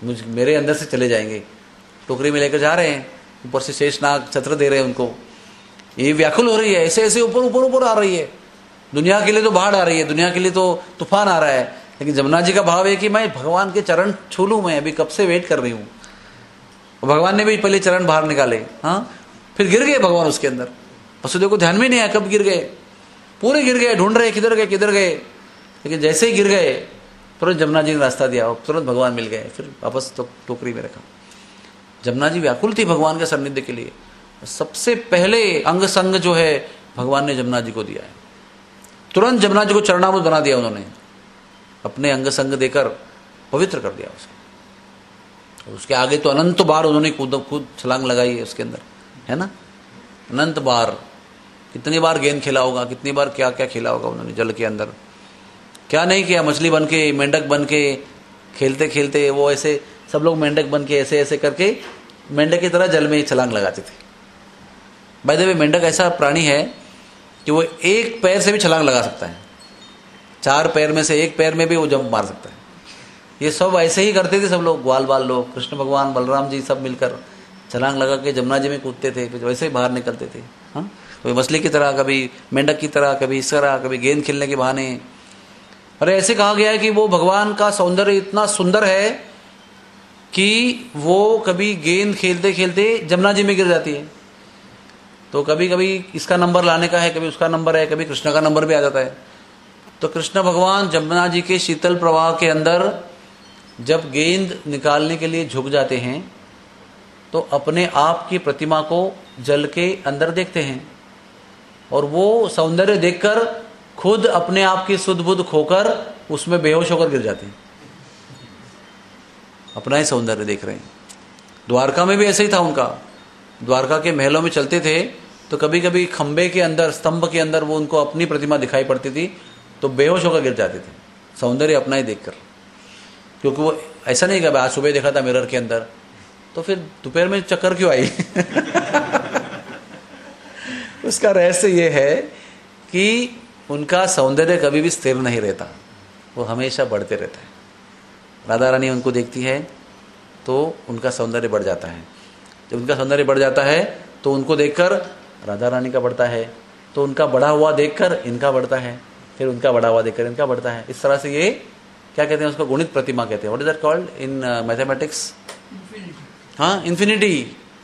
मुझ मेरे अंदर से चले जाएंगे। टोकरी में लेकर जा रहे हैं, ऊपर से शेषनाग छत्र दे रहे हैं उनको, ये व्याकुल हो रही है, ऐसे ऐसे ऊपर ऊपर ऊपर आ रही है। दुनिया के लिए तो बाढ़ आ रही है, दुनिया के लिए तो तूफान आ रहा है, लेकिन जमुना जी का भाव है कि मैं भगवान के चरण छू लूँ, मैं अभी कब से वेट कर रही हूँ। भगवान ने भी पहले चरण बाहर निकाले, हाँ, फिर गिर गए भगवान उसके अंदर। वसुदेव को ध्यान में नहीं आया कब गिर गए, पूरे गिर गए, ढूंढ रहे किधर गए किधर गए, लेकिन जैसे ही गिर गए तुरंत जमुना जी ने रास्ता दिया, तुरंत भगवान मिल गए, फिर वापस तो टोकरी में रखा। जमुना जी व्याकुल थी भगवान के सान्निध्य के लिए। सबसे पहले अंग संग जो है भगवान ने जमुना जी को दिया है। तुरंत जमुना जी को चरणामृत बना दिया उन्होंने, अपने अंग संग देकर पवित्र कर दिया उसको। उसके आगे तो अनंत बार उन्होंने कूद खुद छलांग लगाई है उसके अंदर, है ना, अनंत बार। कितनी बार गेंद खेला होगा, कितनी बार क्या क्या खेला होगा उन्होंने जल के अंदर, क्या नहीं किया। मछली बन के, मेंढक बन के खेलते खेलते वो ऐसे सब लोग मेंढक बन के ऐसे ऐसे करके मेंढक की तरह जल में ही छलांग लगाते थे। बाय द वे मेंढक ऐसा प्राणी है कि वो एक पैर से भी छलांग लगा सकता है, चार पैर में से एक पैर में भी वो जंप मार सकता है। ये सब ऐसे ही करते थे सब लोग, ग्वाल बाल लोग, कृष्ण भगवान बलराम जी सब मिलकर छलांग लगा के जमुना जी में कूदते थे, फिर वैसे ही बाहर निकलते थे। हाँ, कभी मछली की तरह, कभी मेंढक की तरह, कभी इस तरह, कभी गेंद खेलने के बहाने। अरे ऐसे कहा गया है कि वो भगवान का सौंदर्य इतना सुंदर है कि वो कभी गेंद खेलते खेलते जमुना जी में गिर जाती है। तो कभी कभी इसका नंबर लाने का है, कभी उसका नंबर है, कभी कृष्ण का नंबर भी आ जाता है। तो कृष्ण भगवान जमुना जी के शीतल प्रवाह के अंदर जब गेंद निकालने के लिए झुक जाते हैं तो अपने आप की प्रतिमा को जल के अंदर देखते हैं, और वो सौंदर्य देखकर खुद अपने आप की सुध बुध खोकर उसमें बेहोश होकर गिर जाते हैं। अपना ही सौंदर्य देख रहे हैं। द्वारका में भी ऐसे ही था उनका। द्वारका के महलों में चलते थे तो कभी कभी खंबे के अंदर, स्तंभ के अंदर वो उनको अपनी प्रतिमा दिखाई पड़ती थी, तो बेहोश होकर गिर जाते थे, सौंदर्य अपना ही देखकर। क्योंकि वो ऐसा नहीं कि आज सुबह देखा था मिरर के अंदर, तो फिर दोपहर में चक्कर क्यों आई। उसका रहस्य ये है कि उनका सौंदर्य कभी भी स्थिर नहीं रहता, वो हमेशा बढ़ते रहता है। राधा रानी उनको देखती है तो उनका सौंदर्य बढ़ जाता है, जब उनका सौंदर्य बढ़ जाता है तो उनको देखकर राधा रानी का बढ़ता है, तो उनका बढ़ा हुआ देखकर इनका बढ़ता है, फिर उनका बढ़ा हुआ देखकर इनका बढ़ता है। इस तरह से ये क्या कहते हैं उसको, गुणित प्रतिमा कहते हैं। What is that called in mathematics? हाँ, इन्फिनिटी।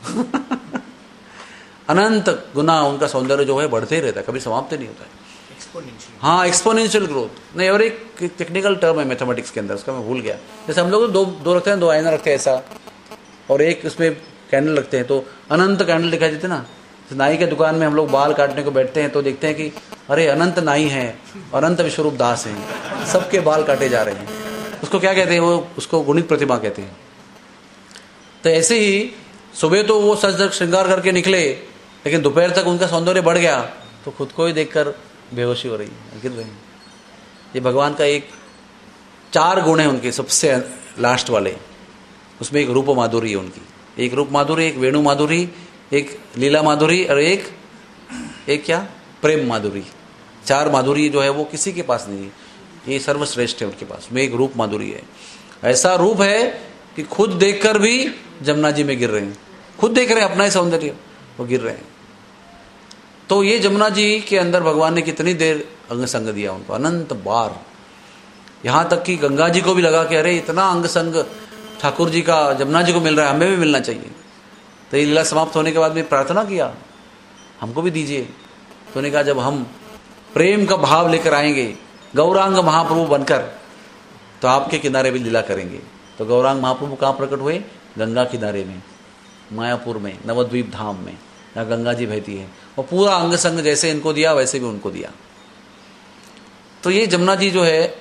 अनंत गुना उनका सौंदर्य जो है बढ़ते ही रहता है, कभी समाप्त नहीं होता है। हाँ, एक्सपोनेंशियल ग्रोथ नहीं। और एक टेक्निकल टर्म है मैथमेटिक्स के अंदर, उसका मैं भूल गया। जैसे हम लोग दो दो रखते हैं, दो आईना रखते हैं ऐसा, और एक उसमें कैंडल रखते हैं, तो अनंत कैंडल दिखाई देते ना। नाई के दुकान में हम लोग बाल काटने को बैठते हैं तो देखते हैं कि अरे अनंत नाई है, अनंत विश्वरूप दास हैं, सबके बाल काटे जा रहे हैं। उसको क्या कहते हैं? वो उसको गुणित प्रतिमा कहते हैं। तो ऐसे ही सुबह तो वो सज धज श्रृंगार करके निकले, लेकिन दोपहर तक उनका सौंदर्य बढ़ गया तो खुद को ही देखकर बेहोशी हो रही है, गिर रहे हैं। ये भगवान का एक चार गुण है उनके, सबसे लास्ट वाले। उसमें एक रूप माधुरी है उनकी, एक रूप माधुरी, एक वेणु माधुरी, एक लीला माधुरी, और एक एक क्या प्रेम माधुरी। चार माधुरी जो है वो किसी के पास नहीं है, ये सर्वश्रेष्ठ है उनके पास में। एक रूप माधुरी है, ऐसा रूप है कि खुद देखकर भी जमुना जी में गिर रहे हैं, खुद देख रहे हैं अपना ही सौंदर्य, वो गिर रहे हैं। तो ये जमुना जी के अंदर भगवान ने कितनी देर अंग संग दिया उनको, अनंत बार। यहां तक कि गंगा जी को भी लगा कि अरे इतना अंग संग ठाकुर जी का जमुना जी को मिल रहा है, हमें भी मिलना चाहिए। तो ये लीला समाप्त होने के बाद में प्रार्थना किया, हमको भी दीजिए। तो उन्होंने कहा जब हम प्रेम का भाव लेकर आएंगे गौरांग महाप्रभु बनकर, तो आपके किनारे भी लीला करेंगे। तो गौरांग महाप्रभु कहाँ प्रकट हुए? गंगा किनारे में, मायापुर में, नवद्वीप धाम में, जहाँ गंगा जी बहती है। और पूरा अंग संग जैसे इनको दिया वैसे भी उनको दिया। तो ये जमुना जी जो है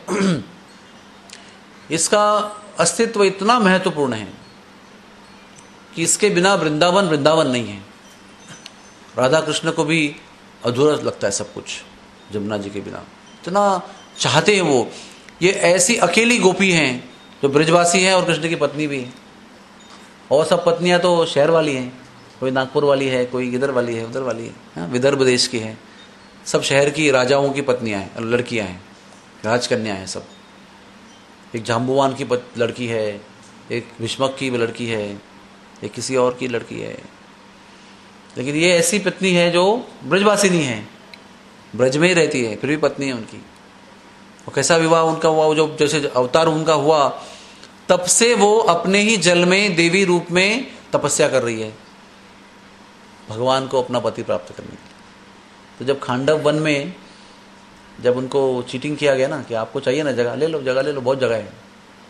इसका अस्तित्व इतना महत्वपूर्ण है कि इसके बिना वृंदावन वृंदावन नहीं है। राधा कृष्ण को भी अधूरा लगता है सब कुछ जमुना जी के बिना, इतना चाहते हैं वो। ये ऐसी अकेली गोपी हैं जो ब्रजवासी है और कृष्ण की पत्नी भी है, और सब पत्नियां तो शहर वाली हैं, कोई नागपुर वाली है, कोई इधर वाली है, उधर वाली है, हाँ, विदर्भ देश की है। सब शहर की राजाओं की पत्नियां हैं, लड़कियां हैं, राजकन्या हैं सब। एक जाम्बुवान की लड़की है, एक भीष्मक की लड़की है, एक किसी और की लड़की है, लेकिन ये ऐसी पत्नी है जो ब्रजवासिनी है, ब्रज में ही रहती है, फिर भी पत्नी है उनकी। और कैसा विवाह उनका हुआ, जो जैसे अवतार उनका हुआ तब से वो अपने ही जल में देवी रूप में तपस्या कर रही है भगवान को अपना पति प्राप्त करने के लिए। तो जब खांडव वन में जब उनको चीटिंग किया गया ना कि आपको चाहिए ना जगह, ले लो जगह ले लो, बहुत जगह है,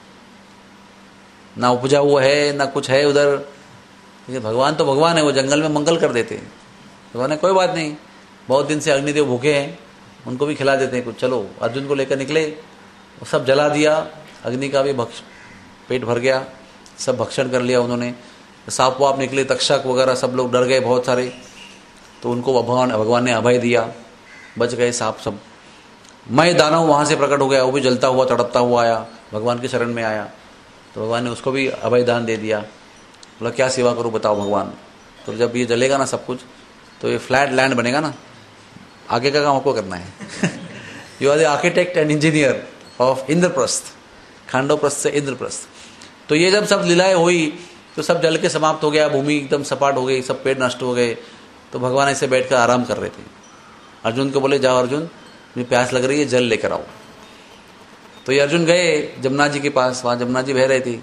ना उपजा हुआ है ना कुछ है उधर, लेकिन भगवान तो भगवान है, वो जंगल में मंगल कर देते हैं। भगवान ने कोई बात नहीं, बहुत दिन से अग्निदेव भूखे हैं, उनको भी खिला देते हैं कुछ, चलो। अर्जुन को लेकर निकले, वो सब जला दिया, अग्नि का भी भक्ष पेट भर गया, सब भक्षण कर लिया उन्होंने। सांप वाप निकले, तक्षक वगैरह सब लोग डर गए बहुत सारे, तो उनको भगवान भगवान ने अभय दिया, बच गए सांप सब। मैं दानव वहाँ से प्रकट हो गया, वो भी जलता हुआ तड़पता हुआ आया, भगवान के शरण में आया, तो भगवान ने उसको भी अभय दान दे दिया। बोला क्या सेवा करूँ बताओ भगवान। तो जब ये जलेगा ना सब कुछ, तो ये फ्लैट लैंड बनेगा ना, आगे का काम आपको करना है। You are the architect and engineer of Indraprastha, Khandavprastha से इंद्रप्रस्थ। तो ये जब सब लीलाएं हुई तो सब जल के समाप्त हो गया, भूमि एकदम सपाट हो गई, सब पेड़ नष्ट हो गए। तो भगवान ऐसे बैठ कर आराम कर रहे थे। अर्जुन को बोले जाओ अर्जुन, मुझे प्यास लग रही है, जल लेकर आओ। तो ये अर्जुन गए जमुना जी के पास, वहाँ जमुना जी बह रही थी,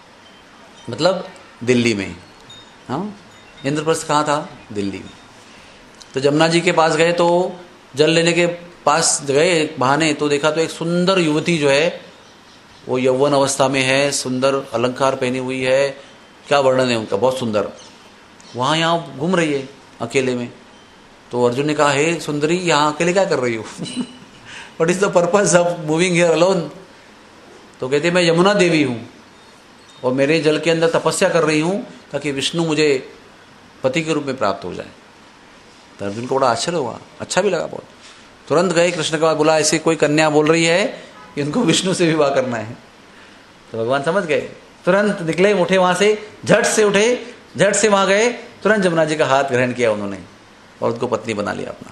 मतलब दिल्ली में। हाँ, इंद्रप्रस्थ कहाँ था? दिल्ली में। तो जमुना जी के पास गए, तो जल लेने के पास गए बहाने, तो देखा तो एक सुंदर युवती जो है वो यौवन अवस्था में है, सुंदर अलंकार पहनी हुई है, क्या वर्णन है उनका, बहुत सुंदर, वहाँ यहाँ घूम रही है अकेले में। तो अर्जुन ने कहा, हे सुंदरी, यहाँ अकेले क्या कर रही हो? What is the purpose of moving here alone? तो कहते मैं यमुना देवी हूँ और मेरे जल के अंदर तपस्या कर रही हूँ ताकि विष्णु मुझे पति के रूप में प्राप्त हो जाए। तो अर्जुन को बड़ा आश्चर्य हुआ, अच्छा भी लगा बहुत। तुरंत गए कृष्ण के पास, बोला ऐसी कोई कन्या बोल रही है कि उनको विष्णु से विवाह करना है। तो भगवान समझ गए, तुरंत निकले, उठे वहाँ से, झट से उठे, झट से वहाँ गए, तुरंत जमुना जी का हाथ ग्रहण किया उन्होंने और उनको पत्नी बना लिया अपना।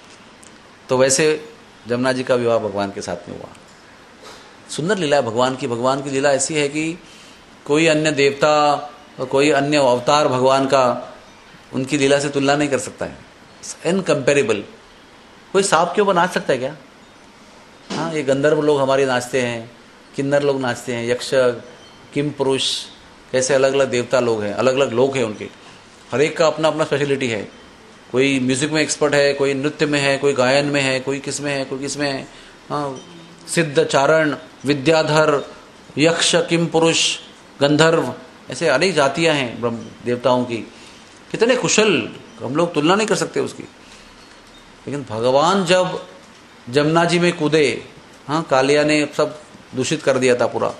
तो वैसे जमुना जी का विवाह भगवान के साथ में हुआ। सुंदर लीला है भगवान की। भगवान की लीला ऐसी है कि कोई अन्य देवता और कोई अन्य अवतार भगवान का उनकी लीला से तुलना नहीं कर सकता है, इनकम्पेरेबल। कोई सांप के ऊपर नाच सकता है क्या? हाँ, ये गंधर्व लोग हमारे नाचते हैं, किन्नर लोग नाचते हैं, यक्ष, किम पुरुष, कैसे अलग अलग देवता लोग हैं, अलग अलग लोग हैं उनके, हर एक का अपना अपना स्पेशलिटी है। कोई म्यूजिक में एक्सपर्ट है, कोई नृत्य में है, कोई गायन में है, कोई किस में है, कोई किस में है। हाँ, सिद्ध, चारण, विद्याधर, यक्ष, किम पुरुष, गंधर्व, ऐसे अनेक जातियां हैं ब्रह्म देवताओं की। कितने कुशल, हम लोग तुलना नहीं कर सकते उसकी। लेकिन भगवान जब जमुना जी में कूदे, हाँ, कालिया ने सब दूषित कर दिया था पूरा,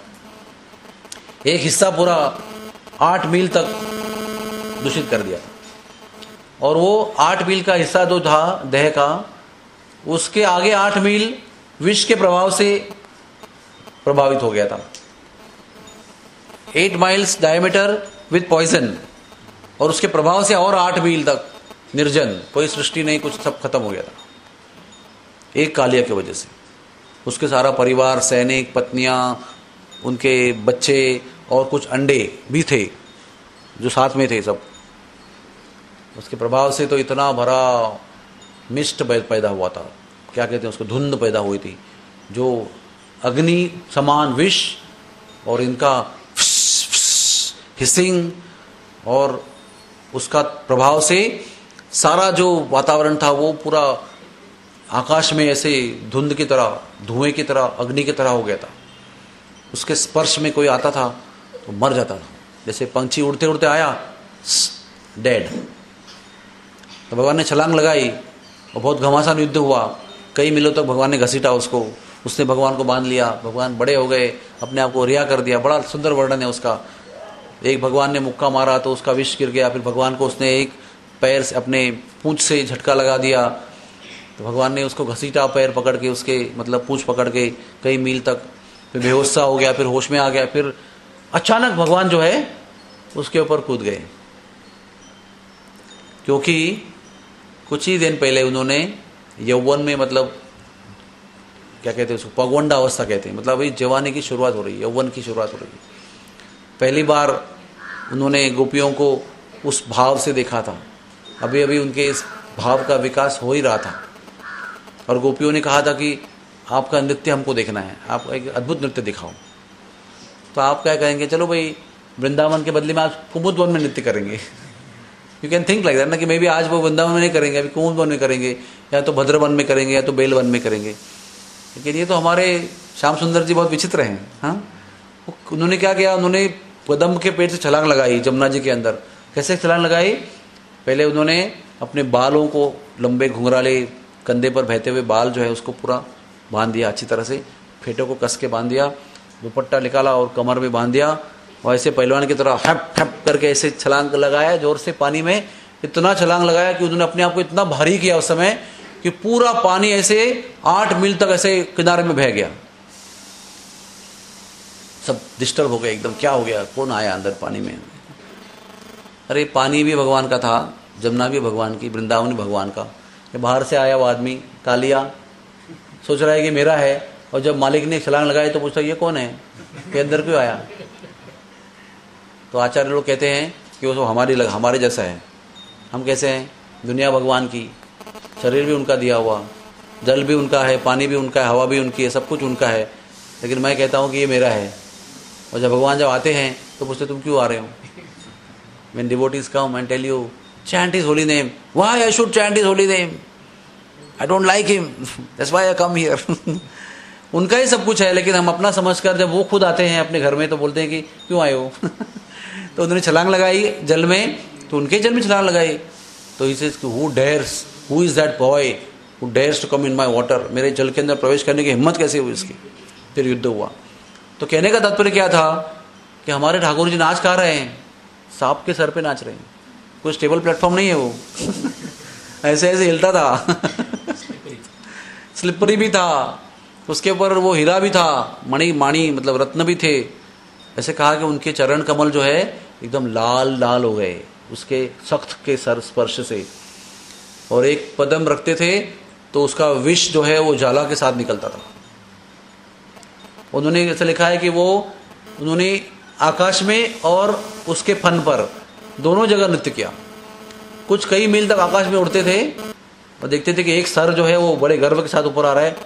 एक हिस्सा पूरा आठ मील तक दूषित कर दिया था, और वो आठ मील का हिस्सा जो था देह का, उसके आगे आठ मील विष के प्रभाव से प्रभावित हो गया था। Eight miles diameter with poison, और उसके प्रभाव से और आठ मील तक निर्जन, कोई सृष्टि नहीं, कुछ सब खत्म हो गया था एक कालिया की वजह से। उसके सारा परिवार, सैनिक, पत्नियां, उनके बच्चे और कुछ अंडे भी थे जो साथ में थे सब। उसके प्रभाव से तो इतना भरा मिस्ट पैदा हुआ था, क्या कहते हैं उसको, धुंध पैदा हुई थी, जो अग्नि समान विष, और इनका हिसिंग, और उसका प्रभाव से सारा जो वातावरण था वो पूरा आकाश में ऐसे धुंध की तरह, धुएं की तरह, अग्नि की तरह हो गया था। उसके स्पर्श में कोई आता था तो मर जाता था, जैसे पंछी उड़ते उड़ते आया, डेड। तो भगवान ने छलांग लगाई और बहुत घमासान युद्ध हुआ, कई मीलों तक भगवान ने घसीटा उसको, उसने भगवान को बांध लिया, भगवान बड़े हो गए, अपने आप को रिहा कर दिया। बड़ा सुंदर वर्णन है उसका। एक भगवान ने मुक्का मारा तो उसका विष गिर गया, फिर भगवान को उसने एक पैर से, अपने पूंछ से झटका लगा दिया, तो भगवान ने उसको घसीटा पैर पकड़ के, उसके मतलब पूंछ पकड़ के कई मील तक, फिर बेहोश सा हो गया, फिर होश में आ गया, फिर अचानक भगवान जो है उसके ऊपर कूद गए, क्योंकि कुछ ही दिन पहले उन्होंने यौवन में, मतलब क्या कहते हैं उसको, पगवंडा अवस्था कहते हैं, मतलब अभी जवानी की शुरुआत हो रही है, यौवन की शुरुआत हो रही है, पहली बार उन्होंने गोपियों को उस भाव से देखा था। अभी अभी उनके इस भाव का विकास हो ही रहा था और गोपियों ने कहा था कि आपका नृत्य हमको देखना है, आप एक अद्भुत नृत्य दिखाओ। तो आप क्या कहेंगे, चलो भाई वृंदावन के बदले में आज कुमुद वन में नृत्य करेंगे। You can think like that ना, कि मे बी आज वो वृंदावन में नहीं करेंगे, अभी कुमुद वन में करेंगे, या तो भद्रवन में करेंगे, या तो बेल वन में करेंगे। लेकिन ये तो हमारे श्याम सुंदर जी बहुत विचित्र हैं। हाँ, उन्होंने क्या किया, उन्होंने कदम के पेड़ से छलांग लगाई जमुना जी के अंदर। कैसे छलांग लगाई, पहले उन्होंने अपने बालों को, लंबे घुंघराले कंधे पर बहते हुए बाल जो है उसको पूरा बांध दिया अच्छी तरह से, फेटों को कस के बांध दिया, दुपट्टा निकाला और कमर में बांध दिया, और ऐसे पहलवान की तरह हैप हैप करके ऐसे छलांग लगाया जोर से पानी में। इतना छलांग लगाया कि उन्होंने अपने आप को इतना भारी किया उस समय कि पूरा पानी ऐसे आठ मील तक ऐसे किनारे में बह गया। सब डिस्टर्ब हो गए एकदम, क्या हो गया, कौन आया अंदर पानी में। अरे पानी भी भगवान का था, जमुना भी भगवान की, वृंदावन भी भगवान का। बाहर से आया वो आदमी कालिया, सोच रहा है कि मेरा है, और जब मालिक ने छलांग लगाई तो पूछता ये कौन है, के अंदर क्यों आया। तो आचार्य लोग कहते हैं कि वो हमारी लग, हमारे जैसा है। हम कैसे हैं, दुनिया भगवान की, शरीर भी उनका दिया हुआ, जल भी उनका है, पानी भी उनका है, हवा भी उनकी है, सब कुछ उनका है। लेकिन मैं कहता हूँ कि ये मेरा है। और जब भगवान जब आते हैं तो पूछते तुम क्यों आ रहे हो। When devotees come and tell you chant his holy name, why I should chant his holy name, I don't like him, that's why I come here. उनका ही सब कुछ है, लेकिन हम अपना समझकर जब वो खुद आते हैं अपने घर में तो बोलते हैं कि क्यों आए हो। तो उन्होंने छलांग लगाई जल में, तो उनके जल में छलांग लगाई। तो he says, who dares, who is that boy who dares to come in my water, मेरे जल के अंदर प्रवेश करने की हिम्मत कैसे हुई इसकी। फिर युद्ध हुआ। तो कहने का तात्पर्य क्या था कि हमारे ठाकुर जी नाच कहाँ रहे हैं, सांप के सर पे नाच रहे हैं। कोई स्टेबल प्लेटफॉर्म नहीं है वो। ऐसे ऐसे हिलता था। स्लिपरी भी था, उसके ऊपर वो हीरा भी था, मणि माणी मतलब रत्न भी थे। ऐसे कहा कि उनके चरण कमल जो है एकदम लाल लाल हो गए उसके सख्त के सर स्पर्श से। और एक पदम रखते थे तो उसका विष जो है वो ज्वाला के साथ निकलता था। उन्होंने ऐसा लिखा है कि वो उन्होंने आकाश में और उसके फन पर दोनों जगह नृत्य किया। कुछ कई मील तक आकाश में उड़ते थे और देखते थे कि एक सर जो है वो बड़े गर्व के साथ ऊपर आ रहा है,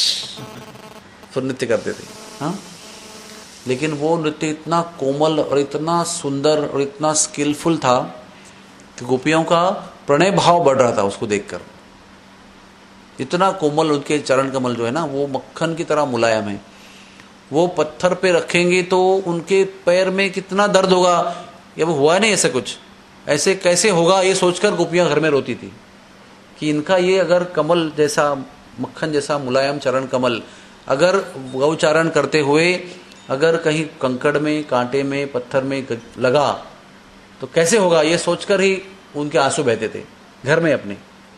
फिर नृत्य करते थे। हाँ, लेकिन वो नृत्य इतना कोमल और इतना सुंदर और इतना स्किलफुल था कि गोपियों का प्रणय भाव बढ़ रहा था उसको देखकर। इतना कोमल उनके चरण कमल जो है ना वो मक्खन की तरह मुलायम है। वो पत्थर पे रखेंगे तो उनके पैर में कितना दर्द होगा। ये वो हुआ नहीं ऐसा कुछ, ऐसे कैसे होगा ये सोचकर गोपियां घर में रोती थी कि इनका ये अगर कमल जैसा मक्खन जैसा मुलायम चरण कमल अगर गौचारण करते हुए अगर कहीं कंकड़ में कांटे में पत्थर में लगा तो कैसे होगा, ये सोचकर ही उनके आंसू बहते थे घर में अपने।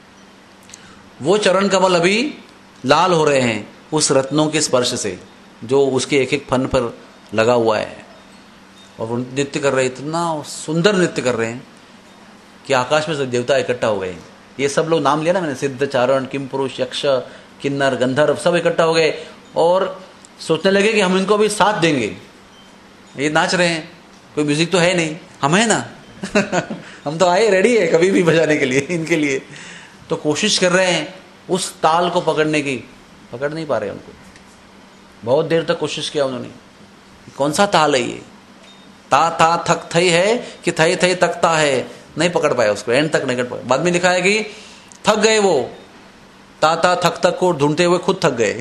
वो चरण कमल अभी लाल हो रहे हैं उस रत्नों के स्पर्श से जो उसके एक एक फन पर लगा हुआ है। और वो नृत्य कर रहे हैं, इतना सुंदर नृत्य कर रहे हैं कि आकाश में से देवता इकट्ठा हो गए। ये सब लोग नाम लिया ना मैंने, सिद्ध चारण किम पुरुष यक्ष किन्नर गंधर्व सब इकट्ठा हो गए और सोचने लगे कि हम इनको भी साथ देंगे। ये नाच रहे हैं, कोई म्यूजिक तो है नहीं, हम है ना। हम तो आए रेडी है कभी भी बजाने के लिए इनके लिए। तो कोशिश कर रहे हैं उस ताल को पकड़ने की, पकड़ नहीं पा रहे उनको। बहुत देर तक कोशिश किया उन्होंने, कौन सा ताल है ये, ता ता थक थई है कि थई थई तकता है, नहीं पकड़ पाया उसको, एंड तक नहीं पकड़ पाया। बाद में लिखा है कि थक गए वो, ता ता थक तक को ढूंढते हुए खुद थक गए।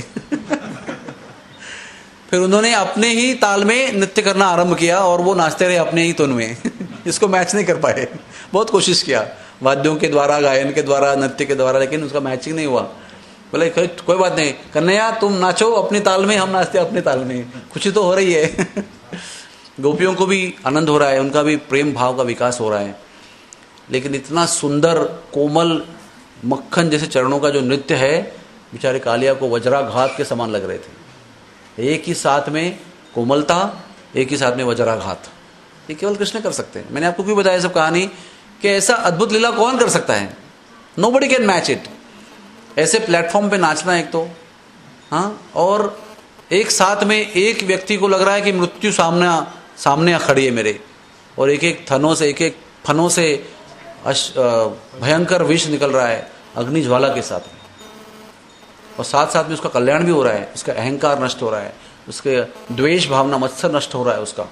फिर उन्होंने अपने ही ताल में नृत्य करना आरंभ किया और वो नाचते रहे अपने ही धुन में। इसको मैच नहीं कर पाए, बहुत कोशिश किया वाद्यों के द्वारा, गायन के द्वारा, नृत्य के द्वारा, लेकिन उसका मैचिंग नहीं हुआ। बोले कोई बात नहीं कन्हैया, तुम नाचो अपनी ताल में, हम नाचते अपनी ताल में, खुशी तो हो रही है। गोपियों को भी आनंद हो रहा है, उनका भी प्रेम भाव का विकास हो रहा है। लेकिन इतना सुंदर कोमल मक्खन जैसे चरणों का जो नृत्य है, बेचारे कालिया को वज्राघात के समान लग रहे थे। एक ही साथ में कोमलता, एक ही साथ में वज्राघात, ये केवल कृष्ण कर सकते हैं। मैंने आपको क्यों बताया सब कहानी कि ऐसा अद्भुत लीला कौन कर सकता है, नोबडी कैन मैच इट। ऐसे प्लेटफॉर्म पे नाचना एक तो, हाँ, और एक साथ में एक व्यक्ति को लग रहा है कि मृत्यु सामना सामने खड़ी है मेरे, और एक एक थनों से, एक एक फनों से भयंकर विष निकल रहा है अग्नि ज्वाला के साथ में, और साथ साथ में उसका कल्याण भी हो रहा है, उसका अहंकार नष्ट हो रहा है, उसके द्वेष भावना मत्सर नष्ट हो रहा है उसका,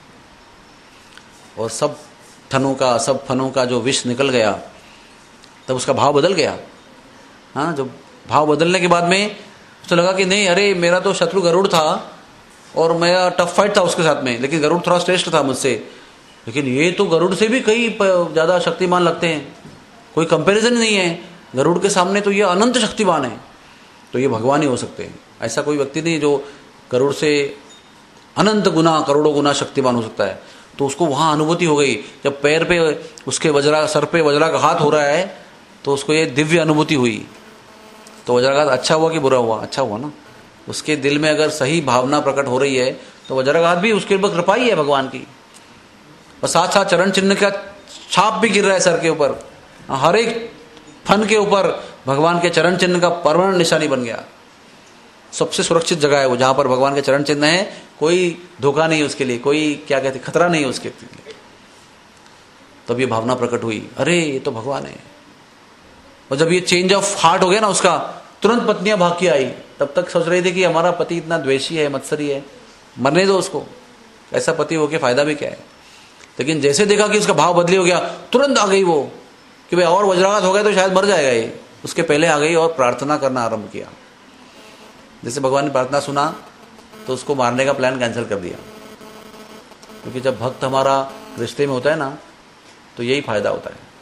और सब थनों का, सब फनों का जो विष निकल गया, तब उसका भाव बदल गया। हाँ, जब भाव बदलने के बाद में उसे लगा कि नहीं, अरे मेरा तो शत्रु गरुड़ था और मेरा टफ फाइट था उसके साथ में, लेकिन गरुड़ थोड़ा श्रेष्ठ था मुझसे, लेकिन ये तो गरुड़ से भी कई ज़्यादा शक्तिमान लगते हैं, कोई कंपैरिजन नहीं है, गरुड़ के सामने तो ये अनंत शक्तिमान है, तो ये भगवान ही हो सकते हैं। ऐसा कोई व्यक्ति नहीं जो गरुड़ से अनंत गुना, करोड़ों गुना शक्तिमान हो सकता है। तो उसको वहाँ अनुभूति हो गई, जब पैर पे उसके वज्रा, सर पे वज्राघात हो रहा है, तो उसको ये दिव्य अनुभूति हुई। तो वज्राघात अच्छा हुआ कि बुरा हुआ? अच्छा हुआ ना। उसके दिल में अगर सही भावना प्रकट हो रही है तो वज्राघात भी उसके ऊपर कृपा ही है भगवान की, और साथ साथ चरण चिन्ह का छाप भी गिर रहा है सर के ऊपर, हर एक फन के ऊपर भगवान के चरण चिन्ह का परमानेंट निशानी बन गया। सबसे सुरक्षित जगह है वो, जहां पर भगवान के चरण चिन्ह है, कोई धोखा नहीं उसके लिए, कोई क्या कहते खतरा नहीं है उसके लिए। तब ये भावना प्रकट हुई, अरे ये तो भगवान है। और जब ये चेंज ऑफ हार्ट हो गया ना उसका, तुरंत पत्नियां भाग के आई। तब तक सोच रही थी कि हमारा पति इतना द्वेषी है, मत्सरी है, मरने दो उसको, ऐसा पति होके फायदा भी क्या है। लेकिन जैसे देखा कि उसका भाव बदली हो गया, तुरंत आ गई वो कि भाई और वज्राघात हो गया तो शायद मर जाएगा ये, उसके पहले आ गई और प्रार्थना करना आरंभ किया। जैसे भगवान ने प्रार्थना सुना तो उसको मारने का प्लान कैंसिल कर दिया, क्योंकि जब भक्त हमारा रिश्ते में होता है ना, तो यही फायदा होता है।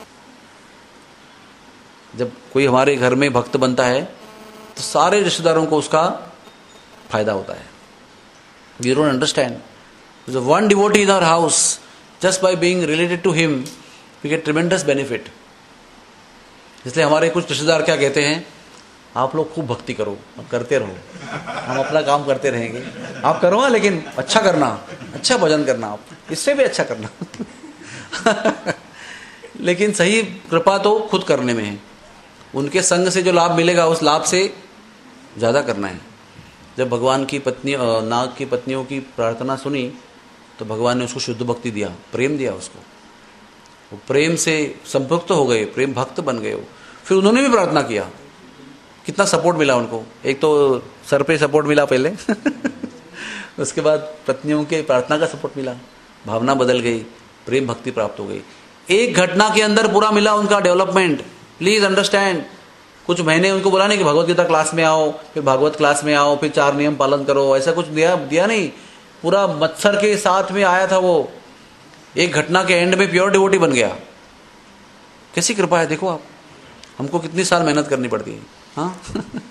जब कोई हमारे घर में भक्त बनता है तो सारे रिश्तेदारों को उसका फायदा होता है। You don't understand. There's one devotee in our house, just by being related to him, we get tremendous benefit. इसलिए हमारे कुछ रिश्तेदार क्या कहते हैं, आप लोग खूब भक्ति करो, करते रहो, हम अपना काम करते रहेंगे, आप करो ना, लेकिन अच्छा करना, अच्छा भजन करना, आप इससे भी अच्छा करना। लेकिन सही कृपा तो खुद करने में है, उनके संग से जो लाभ मिलेगा उस लाभ से ज़्यादा करना है। जब भगवान की पत्नी, नाग की पत्नियों की प्रार्थना सुनी तो भगवान ने उसको शुद्ध भक्ति दिया, प्रेम दिया उसको, वो प्रेम से संपृक्त हो गए, प्रेम भक्त बन गए वो। फिर उन्होंने भी प्रार्थना किया, कितना सपोर्ट मिला उनको, एक तो सर पे सपोर्ट मिला पहले उसके बाद पत्नियों के प्रार्थना का सपोर्ट मिला, भावना बदल गई, प्रेम भक्ति प्राप्त हो गई। एक घटना के अंदर पूरा मिला उनका डेवलपमेंट। प्लीज अंडरस्टैंड, कुछ महीने उनको बोला नहीं कि भगवत गीता क्लास में आओ, फिर भागवत क्लास में आओ, फिर चार नियम पालन करो, ऐसा कुछ दिया दिया नहीं। पूरा मत्सर के साथ में आया था वो, एक घटना के एंड में प्योर डिवोटी बन गया। कैसी कृपा है देखो आप, हमको कितनी साल मेहनत करनी पड़ती है। हाँ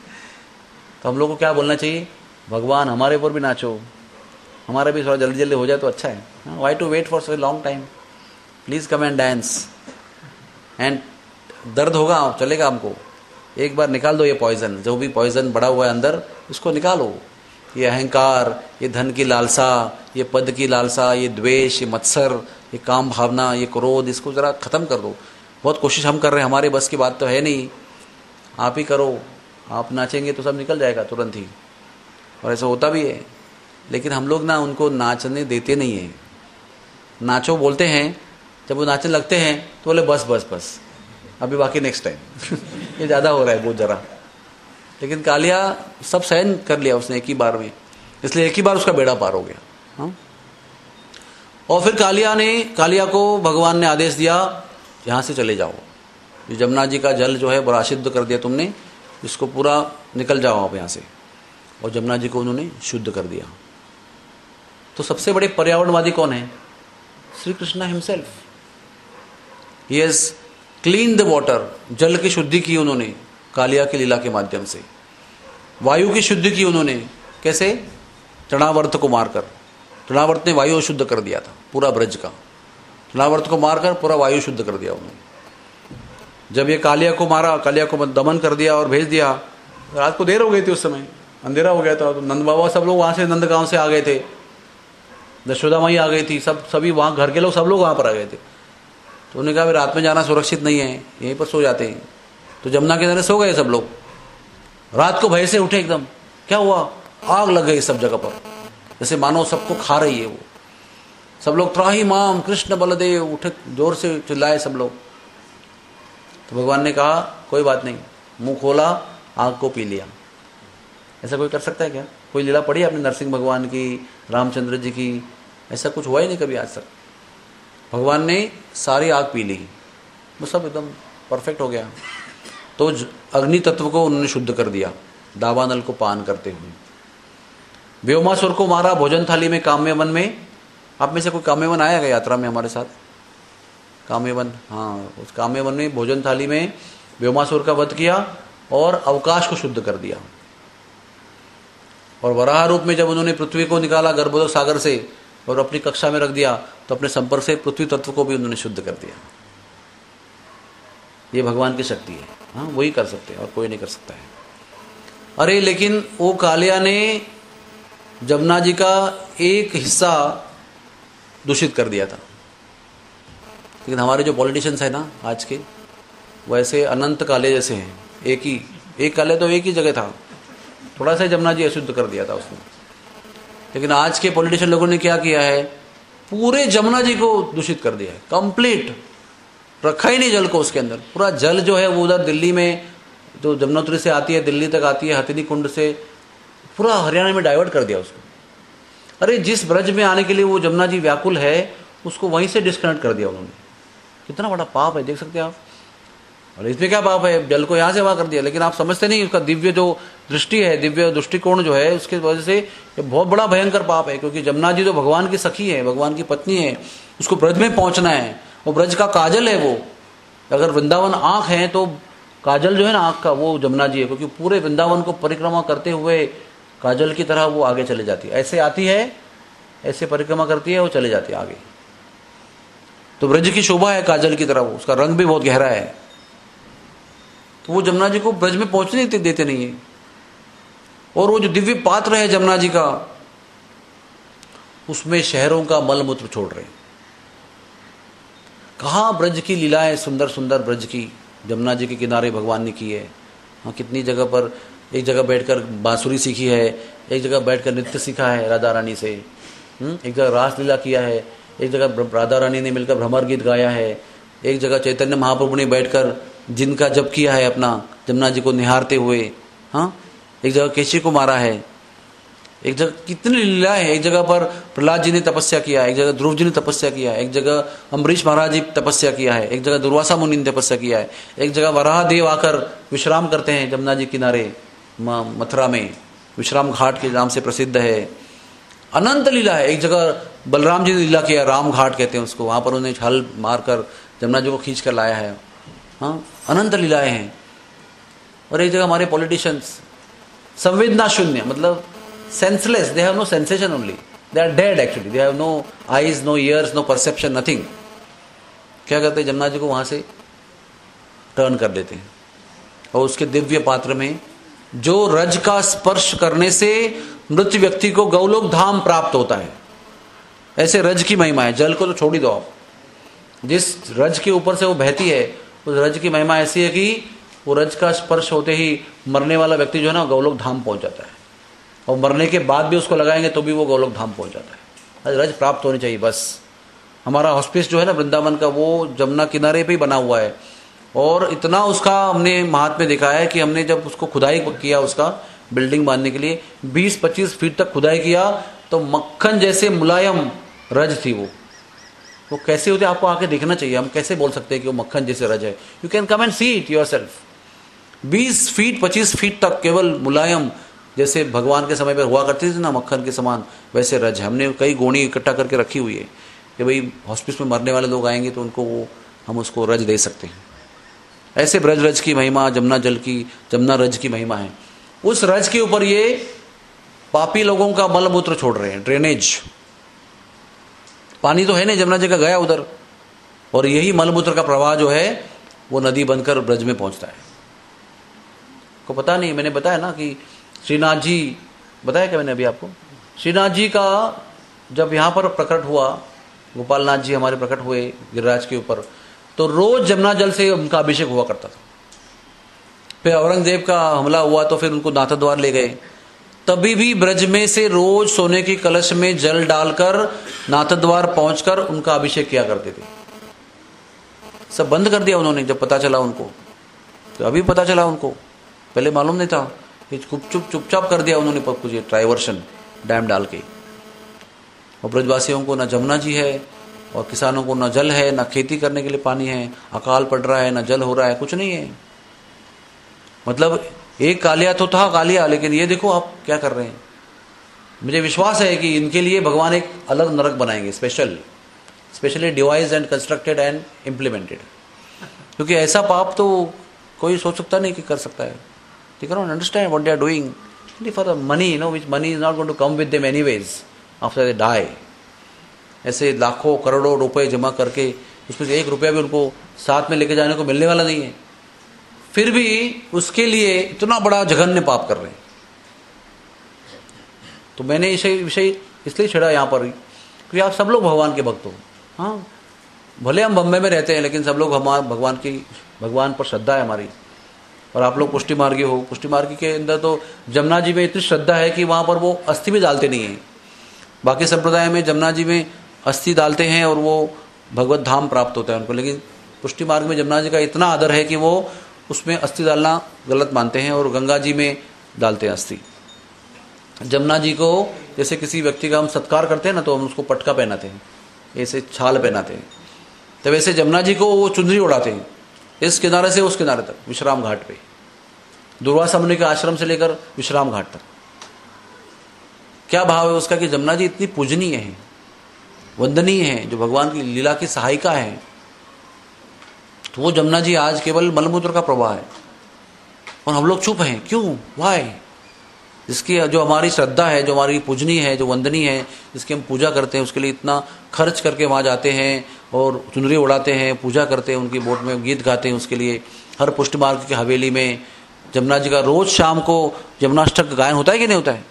तो हम लोग को क्या बोलना चाहिए, भगवान हमारे ऊपर भी नाचो, हमारा भी थोड़ा जल्दी जल्दी हो जाए तो अच्छा है। Why to wait for such long time, please come and dance. And दर्द होगा, चलेगा, हमको एक बार निकाल दो ये पॉइजन, जो भी पॉइजन बड़ा हुआ है अंदर, इसको निकालो। ये अहंकार, ये धन की लालसा, ये पद की लालसा, ये द्वेष, ये मत्सर, ये काम भावना, ये क्रोध, इसको जरा खत्म कर दो। बहुत कोशिश हम कर रहे हैं, हमारे बस की बात तो है नहीं, आप ही करो। आप नाचेंगे तो सब निकल जाएगा तुरंत ही, और ऐसा होता भी है। लेकिन हम लोग ना उनको नाचने देते नहीं हैं। नाचो बोलते हैं, जब वो नाचने लगते हैं तो बोले बस बस बस अभी बाकी नेक्स्ट टाइम ये ज़्यादा हो रहा है बहुत जरा। लेकिन कालिया सब सहन कर लिया उसने एक ही बार में, इसलिए एक ही बार उसका बेड़ा पार हो गया। हाँ, और फिर कालिया ने कालिया को भगवान ने आदेश दिया, यहाँ से चले जाओ, ये जमुना जी का जल जो है बड़ा अशुद्ध कर दिया तुमने, इसको पूरा निकल जाओ आप यहाँ से। और जमुना जी को उन्होंने शुद्ध कर दिया। तो सबसे बड़े पर्यावरणवादी कौन है? Shri Krishna himself. He has clean the water, जल की शुद्धि की उन्होंने कालिया की लीला के माध्यम से। वायु की शुद्धि की उन्होंने, कैसे? तृणावर्त को मारकर। तृणावर्त ने वायु शुद्ध कर दिया था पूरा ब्रज का, तृणावर्त को मारकर पूरा वायु शुद्ध कर दिया उन्होंने। जब ये कालिया को मारा, कालिया को दमन कर दिया और भेज दिया, रात को देर हो गई थी, उस समय अंधेरा हो गया था, तो नंद बाबा सब लोग वहाँ से नंद गांव से आ गए थे, यशोदा माई आ गई थी, सब सभी वहाँ घर के लोग सब लोग वहाँ पर आ गए थे। तो उन्होंने कहा रात में जाना सुरक्षित नहीं है, यहीं पर सो जाते हैं। तो जमुना के किनारे सो गए सब लोग। रात को भय से उठे एकदम, क्या हुआ? आग लग गई सब जगह पर, जैसे मानो सबको खा रही है वो। सब लोग त्राही माम कृष्ण बलदेव उठे, जोर से चिल्लाए सब लोग। तो भगवान ने कहा कोई बात नहीं, मुंह खोला, आग को पी लिया। ऐसा कोई कर सकता है क्या? कोई लीला पढ़ी आपने नरसिंह भगवान की, रामचंद्र जी की? ऐसा कुछ हुआ ही नहीं कभी आज तक। भगवान ने सारी आग पी ली, वो सब एकदम परफेक्ट हो गया। तो अग्नि तत्व को उन्होंने शुद्ध कर दिया दावानल को पान करते हुए। व्योमासुर को मारा भोजन थाली में, काम्यवन में। आप में से कोई काम्यवन आया गया यात्रा में हमारे साथ? काम्यवन, हाँ, उस काम्यवन में भोजन थाली में व्योमासुर का वध किया और अवकाश को शुद्ध कर दिया। और वराह रूप में जब उन्होंने पृथ्वी को निकाला गर्भोदक सागर से और अपनी कक्षा में रख दिया, तो अपने संपर्क से पृथ्वी तत्व को भी उन्होंने शुद्ध कर दिया। ये भगवान की शक्ति है, हाँ, वही कर सकते हैं और कोई नहीं कर सकता है। अरे लेकिन वो कालिया ने जमुना जी का एक हिस्सा दूषित कर दिया था। लेकिन हमारे जो पॉलिटिशियंस है ना आज के, वैसे अनंत काले जैसे हैं। एक ही एक काले तो एक ही जगह था, थोड़ा सा जमुना जी अशुद्ध कर दिया था उसने। लेकिन आज के पॉलिटिशियन लोगों ने क्या किया है, पूरे जमुना जी को दूषित कर दिया है, कंप्लीट रखा ही नहीं जल को उसके अंदर। पूरा जल जो है वो उधर दिल्ली में, जो जमुनोत्री से आती है दिल्ली तक आती है, हथिनी कुंड से पूरा हरियाणा में डाइवर्ट कर दिया उसको। अरे जिस ब्रज में आने के लिए वो जमुना जी व्याकुल है, उसको वहीं से डिस्कनेक्ट कर दिया उन्होंने। कितना बड़ा पाप है, देख सकते हैं आप। और इसमें क्या पाप है, जल को यहाँ से वहाँ कर दिया। लेकिन आप समझते नहीं, उसका दिव्य जो दृष्टि है, दिव्य दृष्टिकोण जो है, उसके वजह से ये बहुत बड़ा भयंकर पाप है। क्योंकि जमुना जी तो भगवान की सखी है, भगवान की पत्नी है, उसको ब्रज में पहुंचना है, वो ब्रज का काजल है। वो अगर वृंदावन आँख है तो काजल जो है ना आँख का, वो जमुना जी है। क्योंकि पूरे वृंदावन को परिक्रमा करते हुए काजल की तरह वो आगे चले जाती है। ऐसे आती है, ऐसे परिक्रमा करती है, वो चले जाती है आगे। तो ब्रज की शोभा है काजल की तरह, वो उसका रंग भी बहुत गहरा है। तो वो जमुना जी को ब्रज में पहुंचने देते नहीं है। और वो जो दिव्य पात्र है जमुना जी का, उसमें शहरों का मलमूत्र छोड़ रहे हैं। कहाँ ब्रज की लीलाएं, सुंदर सुंदर ब्रज की जमुना जी के किनारे भगवान ने की है। हाँ, कितनी जगह पर, एक जगह बैठकर बांसुरी सीखी है, एक जगह बैठकर नृत्य सीखा है राधा रानी से, एक जगह रासलीला किया है, एक जगह राधा रानी ने मिलकर भ्रमर गीत गाया है, एक जगह चैतन्य महाप्रभु ने बैठकर जिनका जप किया है अपना जमुना जी को निहारते हुए। हाँ, एक जगह केशी को मारा है, एक जगह कितनी लीला है। एक जगह पर प्रहलाद जी ने तपस्या किया है, एक जगह ध्रुव जी ने तपस्या किया है, एक जगह अम्बरीश महाराज जी तपस्या किया है, एक जगह दुर्वासा मुनि ने तपस्या किया है, एक जगह वराह देव आकर विश्राम करते हैं जमुना जी किनारे मथुरा में, विश्राम घाट के नाम से प्रसिद्ध है। अनंत लीला है। एक जगह बलराम जी ने लीला किया, राम घाट कहते हैं उसको, वहां पर उन्हें हल मारकर जमुना जी को खींच कर लाया है। हाँ, अनंत लीलाएं हैं। और एक जगह हमारे पॉलिटिशियंस संवेदना शून्य, मतलब senseless, they have no sensation only, they are dead actually, they have no eyes, no ears, no perception, nothing. क्या करते हैं, जमुना जी को वहां से टर्न कर देते हैं। और उसके दिव्य पात्र में जो रज का स्पर्श करने से मृत व्यक्ति को गौलोक धाम प्राप्त होता है, ऐसे रज की महिमा है। जल को तो छोड़ ही दो आप, जिस रज के ऊपर से वो बहती है, उस रज की महिमा ऐसी है कि वो रज का स्पर्श होते ही मरने वाला व्यक्ति जो है ना गौलोक धाम पहुंच जाता है। और मरने के बाद भी उसको लगाएंगे तो भी वो गौलोक धाम पहुंच जाता है। रज प्राप्त होनी चाहिए बस। हमारा हॉस्पिस जो है ना वृंदावन का, वो जमुना किनारे पे ही बना हुआ है। और इतना उसका हमने महात्म्य देखा है कि हमने जब उसको खुदाई किया, उसका बिल्डिंग बांधने के लिए बीस पच्चीस फीट तक खुदाई किया, तो मक्खन जैसे मुलायम रज थी। वो वो कैसे होते आपको आके देखना चाहिए। हम कैसे बोल सकते हैं कि वो मक्खन जैसे रज है। You can come and see it yourself. बीस फीट पच्चीस फीट तक केवल मुलायम, जैसे भगवान के समय पर हुआ करती थी ना मक्खन के समान, वैसे रज है। हमने कई गोणी इकट्ठा करके रखी हुई है कि भाई हॉस्पिस में मरने वाले लोग आएंगे तो उनको वो हम उसको रज दे सकते हैं। ऐसे ब्रज रज की महिमा, जमुना जल की, जमुना रज की महिमा है। उस रज के ऊपर ये पापी लोगों का मलमूत्र छोड़ रहे हैं, ड्रेनेज। पानी तो है नहीं, जमुना जी का गया उधर, और यही मलमूत्र का प्रवाह जो है वो नदी बनकर ब्रज में पहुंचता है। को पता नहीं, मैंने बताया ना कि श्रीनाथ जी, बताया क्या मैंने अभी आपको, श्रीनाथ जी का जब यहाँ पर प्रकट हुआ, गोपाल नाथ जी हमारे प्रकट हुए गिरिराज के ऊपर, तो रोज जमुना जल से उनका अभिषेक हुआ करता था। फिर औरंगजेब का हमला हुआ तो फिर उनको नाथद्वार ले गए, तभी भी ब्रज में से रोज सोने की कलश में जल डालकर नाथद्वार पहुंचकर उनका अभिषेक किया करते थे। सब बंद कर दिया उन्होंने जब पता चला उनको, तो अभी पता चला उनको, पहले मालूम नहीं था। ये चुप चुप चुपचाप कर दिया उन्होंने कुछ डाइवर्शन डैम डाल के। और ब्रजवासियों को न जमुना जी है और किसानों को न जल है, न खेती करने के लिए पानी है, अकाल पड़ रहा है, न जल हो रहा है, कुछ नहीं है। मतलब एक कालिया तो था कालिया, लेकिन ये देखो आप क्या कर रहे हैं। मुझे विश्वास है कि इनके लिए भगवान एक अलग नरक बनाएंगे, special specially devised and constructed and implemented, क्योंकि ऐसा पाप तो कोई सोच सकता नहीं कि कर सकता है। They cannot understand what they are doing only for the money, you know, which money is not going to come with them anyways after they die. ऐसे लाखों करोड़ों रुपए जमा करके उसमें से एक रुपया भी उनको साथ में लेके जाने को मिलने वाला नहीं है, फिर भी उसके लिए इतना बड़ा जघन्य पाप कर रहे हैं। तो मैंने इसे विषय इसलिए छेड़ा यहाँ पर क्योंकि आप सब लोग भगवान के भक्त हो। हाँ, भले हम बम्बई में रहते हैं, लेकिन सब लोग हमारे भगवान की भगवान पर श्रद्धा है हमारी। और आप लोग पुष्टि मार्गी हो, पुष्टि मार्गी के अंदर तो जमुना जी में इतनी श्रद्धा है कि वहाँ पर वो अस्थि भी डालते नहीं हैं। बाकी संप्रदाय में जमुना जी में अस्थि डालते हैं और वो भगवत धाम प्राप्त होता है उनको, लेकिन पुष्टि मार्ग में जमुना जी का इतना आदर है कि वो उसमें अस्थि डालना गलत मानते हैं और गंगा जी में डालते हैं अस्थि। जमुना जी को जैसे किसी व्यक्ति का हम सत्कार करते हैं ना, तो हम उसको पटका पहनाते हैं, ऐसे छाल पहनाते हैं, तो वैसे जमुना जी को वो चुनरी उड़ाते हैं इस किनारे से उस किनारे तक, विश्राम घाट पे, दुर्वासा मुनि के आश्रम से लेकर विश्राम घाट तक। क्या भाव है उसका कि जमुना जी इतनी पूजनीय है, वंदनीय है, जो भगवान की लीला की सहायिका है। तो वो जमुना जी आज केवल मलमूत्र का प्रवाह है और हम लोग चुप हैं। क्यों? वाई? जिसकी जो हमारी श्रद्धा है, जो हमारी पूजनीय है, जो वंदनीय है, जिसकी हम पूजा करते हैं, उसके लिए इतना खर्च करके वहाँ जाते हैं और चुनरी उड़ाते हैं, पूजा करते हैं, उनकी बोट में गीत गाते हैं उसके लिए। हर पुष्टि मार्ग की हवेली में जमुना जी का रोज शाम को जमुनाष्टक गायन होता है कि नहीं होता है?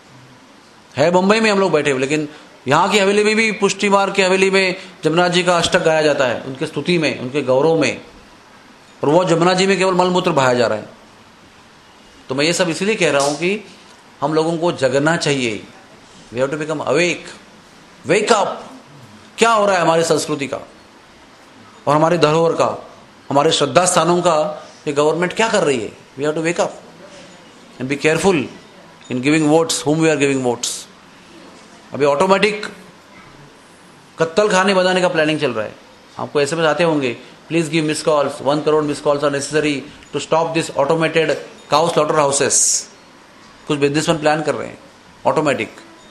है बम्बई में हम लोग बैठे हुए, लेकिन यहाँ की हवेली में भी पुष्टि मार्ग की हवेली में जमुना जी का अष्टक गाया जाता है, उनके स्तुति में, उनके गौरव में। और वो जमुना जी में केवल मलमूत्र बहाया जा रहा है। तो मैं ये सब इसलिए कह रहा हूँ कि हम लोगों को जगना चाहिए। We have to become awake, wake up. क्या हो रहा है हमारी संस्कृति का और हमारी धरोहर का, हमारे श्रद्धा स्थानों का, ये गवर्नमेंट क्या कर रही है? We have to wake up and be careful in giving votes, whom we are giving votes. अभी ऑटोमेटिक कत्तल खाने बनाने का प्लानिंग चल रहा है। आपको एसएमएस आते होंगे, please give miss calls, one crore miss calls are necessary to stop this automated cow slaughter houses. कुछ बिजनेसमैन प्लान कर रहे हैं ऑटोमेटिक।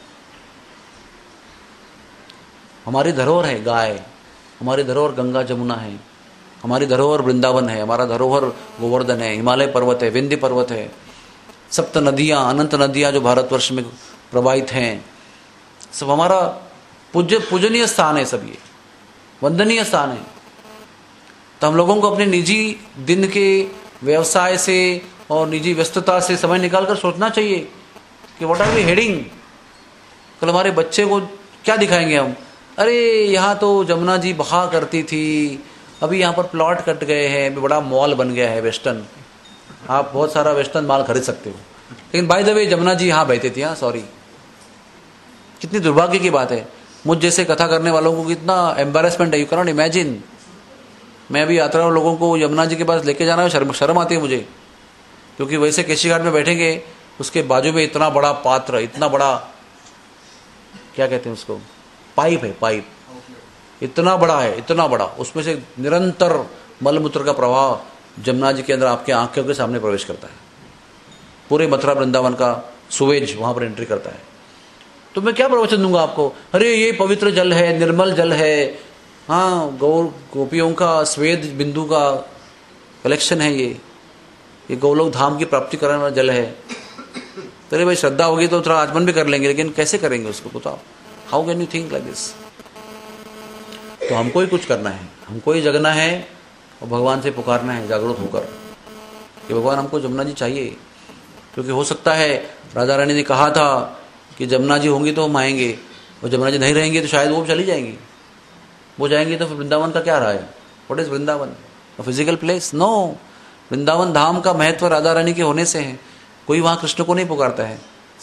हमारी धरोहर है गाय, हमारी धरोहर गंगा जमुना है, हमारी धरोहर वृंदावन है, हमारा धरोहर गोवर्धन है, हिमालय पर्वत है, विंध्य पर्वत है, सप्त नदियां, अनंत नदियां जो भारतवर्ष में प्रवाहित हैं, सब हमारा पूज्य पूजनीय स्थान है, सब ये वंदनीय स्थान है। तो हम लोगों को अपने निजी दिन के व्यवसाय से और निजी व्यस्तता से समय निकालकर सोचना चाहिए कि व्हाट आर वी हेडिंग। कल हमारे बच्चे को क्या दिखाएंगे हम? अरे यहाँ तो जमुना जी बहा करती थी, अभी यहाँ पर प्लॉट कट गए हैं, अभी बड़ा मॉल बन गया है वेस्टर्न, आप बहुत सारा वेस्टर्न माल खरीद सकते हो। लेकिन by the way Jamuna ji यहाँ बहती थी। हाँ, सॉरी, कितनी दुर्भाग्य की बात है। मुझ जैसे कथा करने वालों को कितना एम्बेरसमेंट है, यू कैन नॉट इमेजिन। मैं अभी यात्रा लोगों को यमुना जी के पास लेके जाना है, शर्म शर्म आती है मुझे, क्योंकि वैसे केशी घाट में बैठेंगे, उसके बाजू में इतना बड़ा पात्र, इतना बड़ा क्या कहते हैं उसको, पाइप है, पाइप इतना बड़ा है, इतना बड़ा, उसमें से निरंतर मलमूत्र का प्रवाह जमुना जी के अंदर आपके आंखों के सामने प्रवेश करता है। पूरे मथुरा वृंदावन का सुवेज वहां पर एंट्री करता है। तो मैं क्या प्रवचन दूंगा आपको? अरे ये पवित्र जल है, निर्मल जल है, हाँ, गौ गोपियों का स्वेद बिंदु का कलेक्शन है, ये ये गौलोक धाम की प्राप्ति कराने वाला जल है। तो भाई श्रद्धा होगी तो थोड़ा आचमन भी कर लेंगे, लेकिन कैसे करेंगे उसको बताओ? How can you think like this? तो हमको ही कुछ करना है, हमको ही जगना है और भगवान से पुकारना है जागरूक होकर कि भगवान हमको जमुना जी चाहिए। क्योंकि हो सकता है राजा रानी ने कहा था कि जमुना जी होंगी तो हम आएंगे, और जमुना जी नहीं रहेंगे तो शायद वो चली जाएंगी। वो जाएंगे तो फिर वृंदावन का क्या रहा है? What is Vrindavan? A physical place? No. Vrindavan Dham का महत्व राधा रानी के होने से है। कोई वहाँ कृष्ण को नहीं पुकारता है,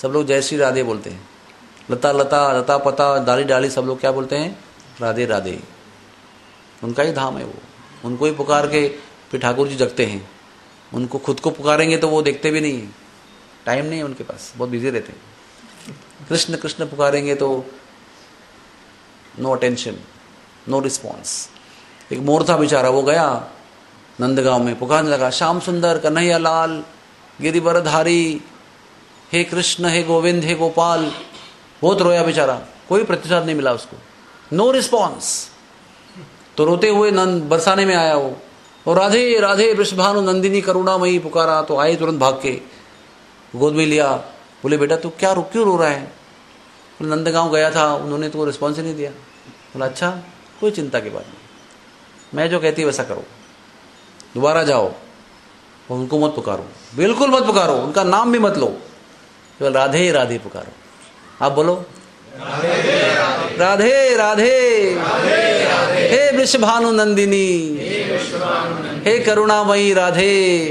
सब लोग जय श्री राधे बोलते हैं। लता लता, लता पता, डाली डाली, सब लोग क्या बोलते हैं? राधे राधे। उनका ही धाम है वो, उनको ही पुकार के फिर ठाकुर जी जगते हैं। उनको खुद को पुकारेंगे तो वो देखते भी नहीं है, टाइम नहीं है उनके पास, बहुत बिजी रहते हैं। कृष्ण कृष्ण पुकारेंगे तो नो अटेंशन, नो रिस्पॉन्स। एक मोर था बेचारा, वो गया नंदगांव में, पुकारने लगा, श्याम सुंदर, कन्हैया लाल, गिरिवरधारी, हे कृष्ण, हे गोविंद, हे गोपाल। बहुत रोया बेचारा, कोई प्रतिसाद नहीं मिला उसको, नो रिस्पॉन्स। तो रोते हुए नंद बरसाने में आया वो, और राधे राधे वृषभानु नंदिनी करुणामयी पुकारा। तो आए तुरंत भाग के, गोद में लिया, बोले बेटा तू क्या रो क्यों रो रहा है? नंदगांव गया था, उन्होंने तो रिस्पॉन्स ही नहीं दिया। बोला अच्छा, कोई चिंता की बात नहीं, मैं जो कहती वैसा करो, दोबारा जाओ और उनको मत पुकारो, बिल्कुल मत पुकारो, उनका नाम भी मत लो, केवल राधे राधे पुकारो। आप बोलो राधे राधे, राधे हे वृषभानु नंदिनी, हे करुणामयी राधे।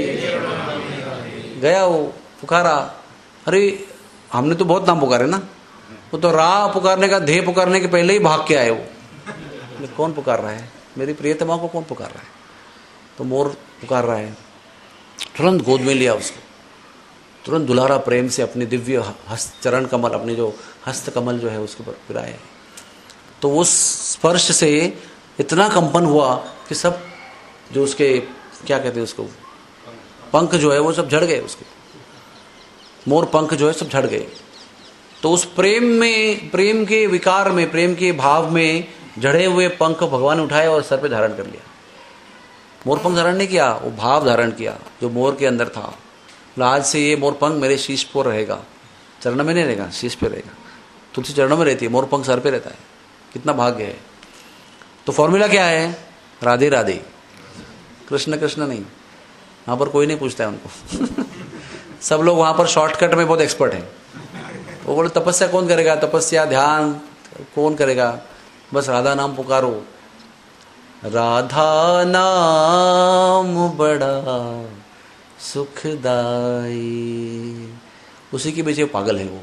गया वो, पुकारा। अरे हमने तो बहुत नाम पुकारे ना, वो तो रा पुकारने का, धे पुकारने के पहले ही भाग के आए वो। कौन पुकार रहा है? मेरी प्रियतमा को कौन पुकार रहा है? तो मोर पुकार रहा है। तुरंत गोद में लिया उसको, तुरंत दुलारा प्रेम से अपने दिव्य हस्त चरण कमल, अपने जो हस्त कमल जो है उसके ऊपर फिराए। तो उस स्पर्श से इतना कंपन हुआ कि सब जो उसके क्या कहते हैं उसको, पंख जो है वो सब झड़ गए, उसके मोर पंख जो है सब झड़ गए। तो उस प्रेम में, प्रेम के विकार में, प्रेम के भाव में झड़े हुए पंख भगवान ने उठाए और सर पे धारण कर लिया। मोर पंख धारण नहीं किया, वो भाव धारण किया जो मोर के अंदर था। आज से ये मोर पंख मेरे शीश पर रहेगा, चरण में नहीं रहेगा, शीश पे रहेगा। तुलसी चरणों में रहती है, मोर पंख सर पे रहता है। कितना भाग्य है। तो फॉर्मूला क्या है? राधे राधे, कृष्ण कृष्ण नहीं। वहाँ पर कोई नहीं पूछता है उनको सब लोग वहाँ पर शॉर्टकट में बहुत एक्सपर्ट हैं। वो बोले तपस्या कौन करेगा, तपस्या ध्यान कौन करेगा, बस राधा नाम पुकारो। राधा नाम बड़ा सुखदाई, उसी के पीछे पागल है वो।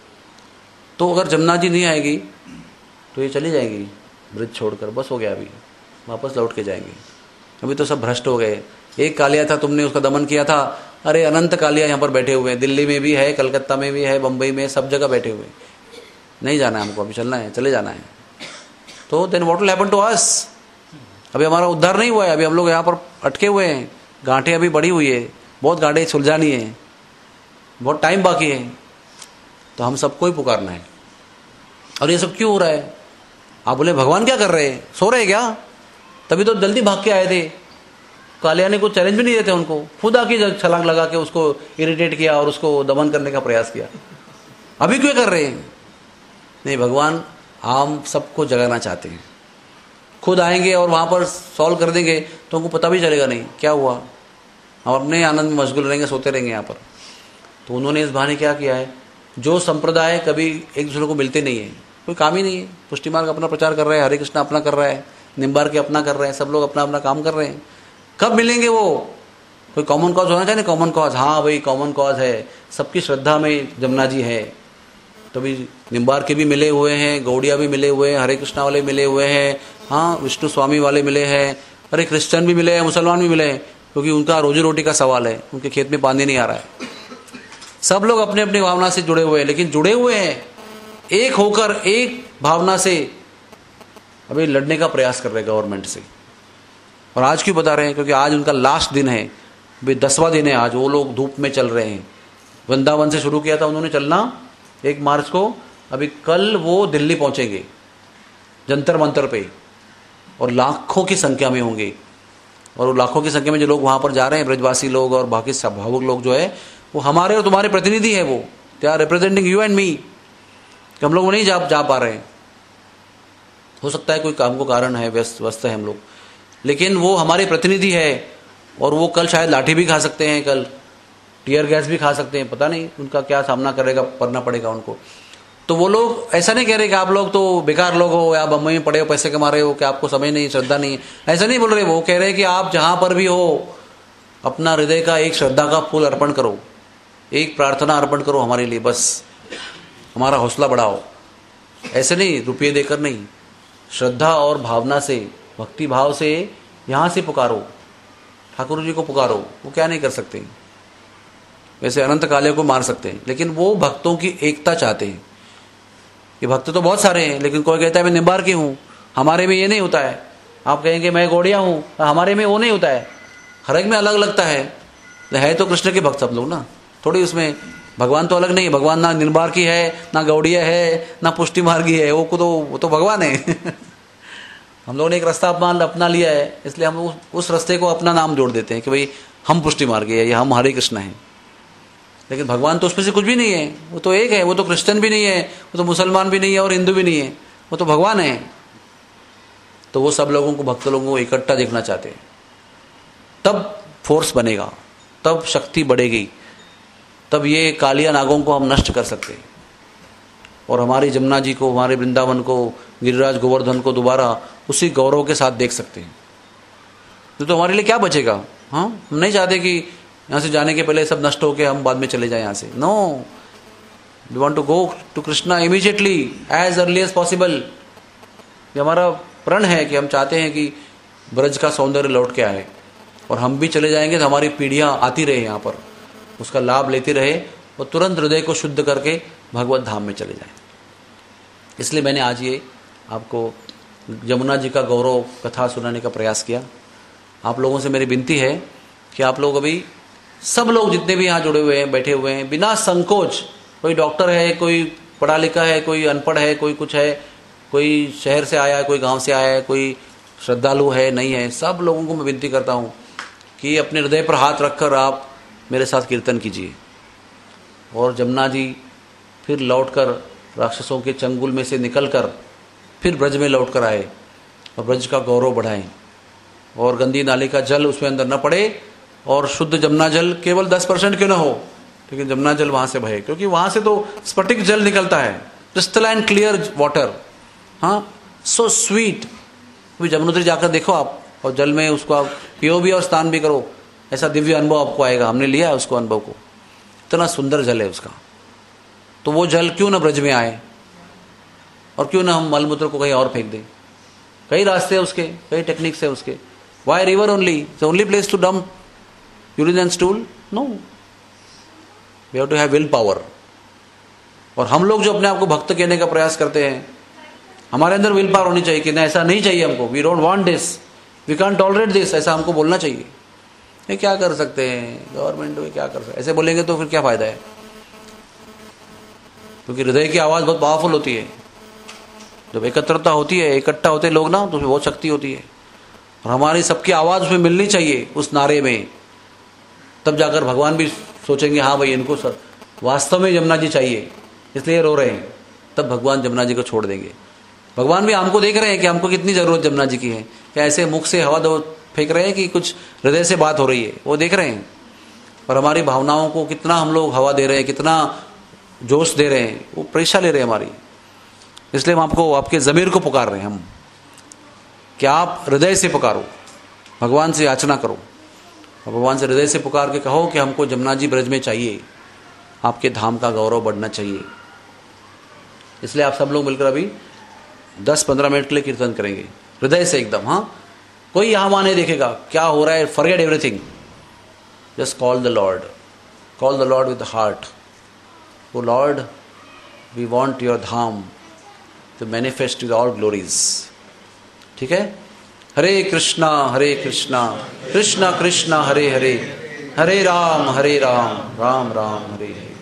तो अगर जमुना जी नहीं आएगी तो ये चली जाएंगी ब्रिज छोड़कर, बस हो गया, अभी वापस लौट के जाएंगे। अभी तो सब भ्रष्ट हो गए। एक कालिया था, तुमने उसका दमन किया था, अरे अनंत कालिया यहाँ पर बैठे हुए हैं, दिल्ली में भी है, कलकत्ता में भी है, बम्बई में, सब जगह बैठे हुए। नहीं जाना है हमको, अभी चलना है, चले जाना है। तो then what will happen to us? अभी हमारा उद्धार नहीं हुआ है, अभी हम लोग यहाँ पर अटके हुए हैं, गांठें अभी बढ़ी हुई है, बहुत गांठें सुलझानी है, बहुत टाइम बाकी है। तो हम सबको ही पुकारना है। और ये सब क्यों हो रहा है? आप बोले भगवान क्या कर रहे हैं, सो रहे क्या? तभी तो जल्दी भाग के आए थे। कालिया ने कुछ चैलेंज भी नहीं देते उनको, खुद आके छलांग लगा के उसको इरिटेट किया और उसको दमन करने का प्रयास किया। अभी क्यों कर रहे हैं? नहीं, भगवान हम सबको जगाना चाहते हैं। खुद आएंगे और वहाँ पर सॉल्व कर देंगे तो उनको पता भी चलेगा नहीं क्या हुआ, हम अपने आनंद में मशगूल रहेंगे, सोते रहेंगे यहाँ पर। तो उन्होंने इस बहाने क्या किया है, जो संप्रदाय कभी एक दूसरे को मिलते नहीं है, कोई काम ही नहीं है, पुष्टि मार्ग अपना प्रचार कर रहे हैं, हरे कृष्णा अपना कर रहा है, निम्बार के अपना कर रहे हैं, सब लोग अपना अपना काम कर रहे हैं। कब मिलेंगे वो? कोई कॉमन कॉज होना चाहिए ना, कॉमन कॉज। हाँ भाई कॉमन कॉज है, सबकी श्रद्धा में जमुना जी है। तभी निम्बार के भी मिले हुए हैं, गौड़िया भी मिले हुए हैं, हरे कृष्णा वाले मिले हुए हैं, हाँ विष्णु स्वामी वाले मिले हैं, अरे क्रिश्चियन भी मिले हैं, मुसलमान भी मिले हैं, क्योंकि उनका रोजी रोटी का सवाल है, उनके खेत में पानी नहीं आ रहा है। सब लोग अपने अपने भावना से जुड़े हुए हैं, लेकिन जुड़े हुए हैं एक होकर, एक भावना से अभी लड़ने का प्रयास कर रहे हैं गवर्नमेंट से। और आज क्यों बता रहे हैं? क्योंकि आज उनका लास्ट दिन है, अभी दसवां दिन है आज। वो लोग धूप में चल रहे हैं, वृंदावन से शुरू किया था उन्होंने चलना एक मार्च को, अभी कल वो दिल्ली पहुंचेंगे जंतर मंतर पे, और लाखों की संख्या में होंगे। और वो लाखों की संख्या में जो लोग वहां पर जा रहे हैं, ब्रजवासी लोग और बाकी सब भावुक लोग जो है, वो हमारे और तुम्हारे प्रतिनिधि है। वो they are representing you and me. हम लोग वो नहीं जा जा पा रहे हैं, हो सकता है कोई काम को कारण है, व्यस्त व्यस्त है हम लोग, लेकिन वो हमारे प्रतिनिधि है। और वो कल शायद लाठी भी खा सकते हैं, कल टीयर गैस भी खा सकते हैं, पता नहीं उनका क्या सामना करेगा, करना पड़ेगा उनको। तो वो लोग ऐसा नहीं कह रहे कि आप लोग तो बेकार लोग हो, या बम्बई में पड़े हो, पैसे कमा रहे हो, कि आपको समय नहीं, श्रद्धा नहीं, ऐसा नहीं बोल रहे। वो कह रहे हैं कि आप जहां पर भी हो, अपना हृदय का एक श्रद्धा का फूल अर्पण करो, एक प्रार्थना अर्पण करो हमारे लिए, बस हमारा हौसला बढ़ाओ। ऐसे नहीं, रुपये देकर नहीं, श्रद्धा और भावना से, भक्ति भाव से यहाँ से पुकारो, ठाकुर जी को पुकारो। वो क्या नहीं कर सकते, वैसे अनंत काले को मार सकते हैं, लेकिन वो भक्तों की एकता चाहते हैं। ये भक्त तो बहुत सारे हैं, लेकिन कोई कहता है मैं निम्बार की हूँ, हमारे में ये नहीं होता है। आप कहेंगे मैं गौड़िया हूँ, हमारे में वो नहीं होता है। हर एक में अलग लगता है। है तो कृष्ण के भक्त सब लोग ना, थोड़ी उसमें भगवान तो अलग नहीं है। भगवान ना निम्बार की है, ना गौड़िया है, ना पुष्टि मार्गी है। वो को तो वो तो भगवान है। हम लोगों ने एक रास्ता अपना अपना लिया है, इसलिए हम उस, उस रास्ते को अपना नाम जोड़ देते हैं कि भाई हम पुष्टि मार्गी है या हम हरे कृष्ण हैं। लेकिन भगवान तो उसमें से कुछ भी नहीं है, वो तो एक है। वो तो क्रिश्चियन भी नहीं है, वो तो मुसलमान भी नहीं है और हिंदू भी नहीं है, वो तो भगवान है। तो वो सब लोगों को, भक्त लोगों को इकट्ठा देखना चाहते हैं, तब फोर्स बनेगा, तब शक्ति बढ़ेगी, तब ये कालिया नागों को हम नष्ट कर सकते हैं और हमारी जमुना जी को, हमारे वृंदावन को, गिरिराज गोवर्धन को दोबारा उसी गौरव के साथ देख सकते हैं। तो, तो हमारे लिए क्या बचेगा? हाँ, हम नहीं चाहते कि यहाँ से जाने के पहले सब नष्ट होकर हम बाद में चले जाएं यहाँ से। No, we want to go to Krishna immediately, as early as possible. ये हमारा प्रण है कि हम चाहते हैं कि ब्रज का सौंदर्य लौट के आए और हम भी चले जाएंगे तो हमारी पीढ़ियाँ आती रहे यहाँ पर, उसका लाभ लेती रहे और तुरंत हृदय को शुद्ध करके भगवत धाम में चले जाएं। इसलिए मैंने आज ये आपको यमुना जी का गौरव कथा सुनाने का प्रयास किया। आप लोगों से मेरी विनती है कि आप लोग अभी सब लोग जितने भी यहाँ जुड़े हुए हैं, बैठे हुए हैं, बिना संकोच, कोई डॉक्टर है, कोई पढ़ा लिखा है, कोई अनपढ़ है, कोई कुछ है, कोई शहर से आया है, कोई गांव से आया है, कोई श्रद्धालु है, नहीं है, सब लोगों को मैं विनती करता हूँ कि अपने हृदय पर हाथ रखकर आप मेरे साथ कीर्तन कीजिए और जमुना जी फिर लौटकर राक्षसों के चंगुल में से निकलकर फिर ब्रज में लौट कर आए और ब्रज का गौरव बढ़ाएं और गंदी नाली का जल उसमें अंदर न पड़े और शुद्ध जमुना जल केवल दस परसेंट क्यों ना हो, लेकिन जमुना जल वहाँ से बहे, क्योंकि वहाँ से तो स्फटिक जल निकलता है, क्रिस्टलाइन क्लियर वाटर। हाँ, सो स्वीट। अभी जमुनोत्री जाकर देखो आप और जल में उसको आप पियो भी और स्नान भी करो, ऐसा दिव्य अनुभव आपको आएगा। हमने लिया है उसको अनुभव को, इतना सुंदर जल है उसका। तो वो जल क्यों ना ब्रज में आए और क्यों ना हम मलमूत्र को कहीं और फेंक दें। कई रास्ते हैं उसके, कई टेक्निक्स है उसके। Why river only? It's only place to dump urine and stool? No, we have to have will power. और हम लोग जो अपने आप को भक्त कहने का प्रयास करते हैं, हमारे अंदर विल पावर होनी चाहिए कि नहीं, ऐसा नहीं चाहिए हमको, we don't want this, we can't tolerate this, ऐसा हमको बोलना चाहिए। ये क्या कर सकते हैं गवर्नमेंट, में क्या कर सकते, ऐसे बोलेंगे तो फिर क्या फायदा है? क्योंकि हृदय की आवाज़ बहुत पावरफुल होती है। जब एकत्रता होती है, इकट्ठा होते हैं लोग ना, तो उसमें बहुत शक्ति होती है और हमारी सबकी आवाज़ उसमें मिलनी चाहिए उस नारे में। तब जाकर भगवान भी सोचेंगे हाँ भाई इनको सर वास्तव में यमुना जी चाहिए, इसलिए रो रहे हैं। तब भगवान यमुना जी को छोड़ देंगे। भगवान भी हमको देख रहे हैं कि हमको कितनी ज़रूरत यमुना जी की है। क्या ऐसे मुख से हवा दो फेंक रहे हैं कि कुछ हृदय से बात हो रही है, वो देख रहे हैं। और हमारी भावनाओं को कितना हम लोग हवा दे रहे हैं, कितना जोश दे रहे हैं, वो परीक्षा ले रहे हैं हमारी। इसलिए हम आपको, आपके ज़मीर को पुकार रहे हैं हम कि आप हृदय से पुकारो, भगवान से याचना करो और भगवान से हृदय से पुकार के कहो कि हमको जमुना जी ब्रज में चाहिए, आपके धाम का गौरव बढ़ना चाहिए। इसलिए आप सब लोग मिलकर अभी दस पंद्रह मिनट के लिए कीर्तन करेंगे हृदय से एकदम। हाँ, कोई यहाँ वहाँ नहीं देखेगा क्या हो रहा है, forget everything, just call the lord, call the lord with the heart. O lord, we want your dham to manifest with all glories. ठीक है? हरे कृष्णा हरे कृष्णा कृष्णा कृष्णा हरे हरे, हरे राम हरे राम राम राम हरे हरे।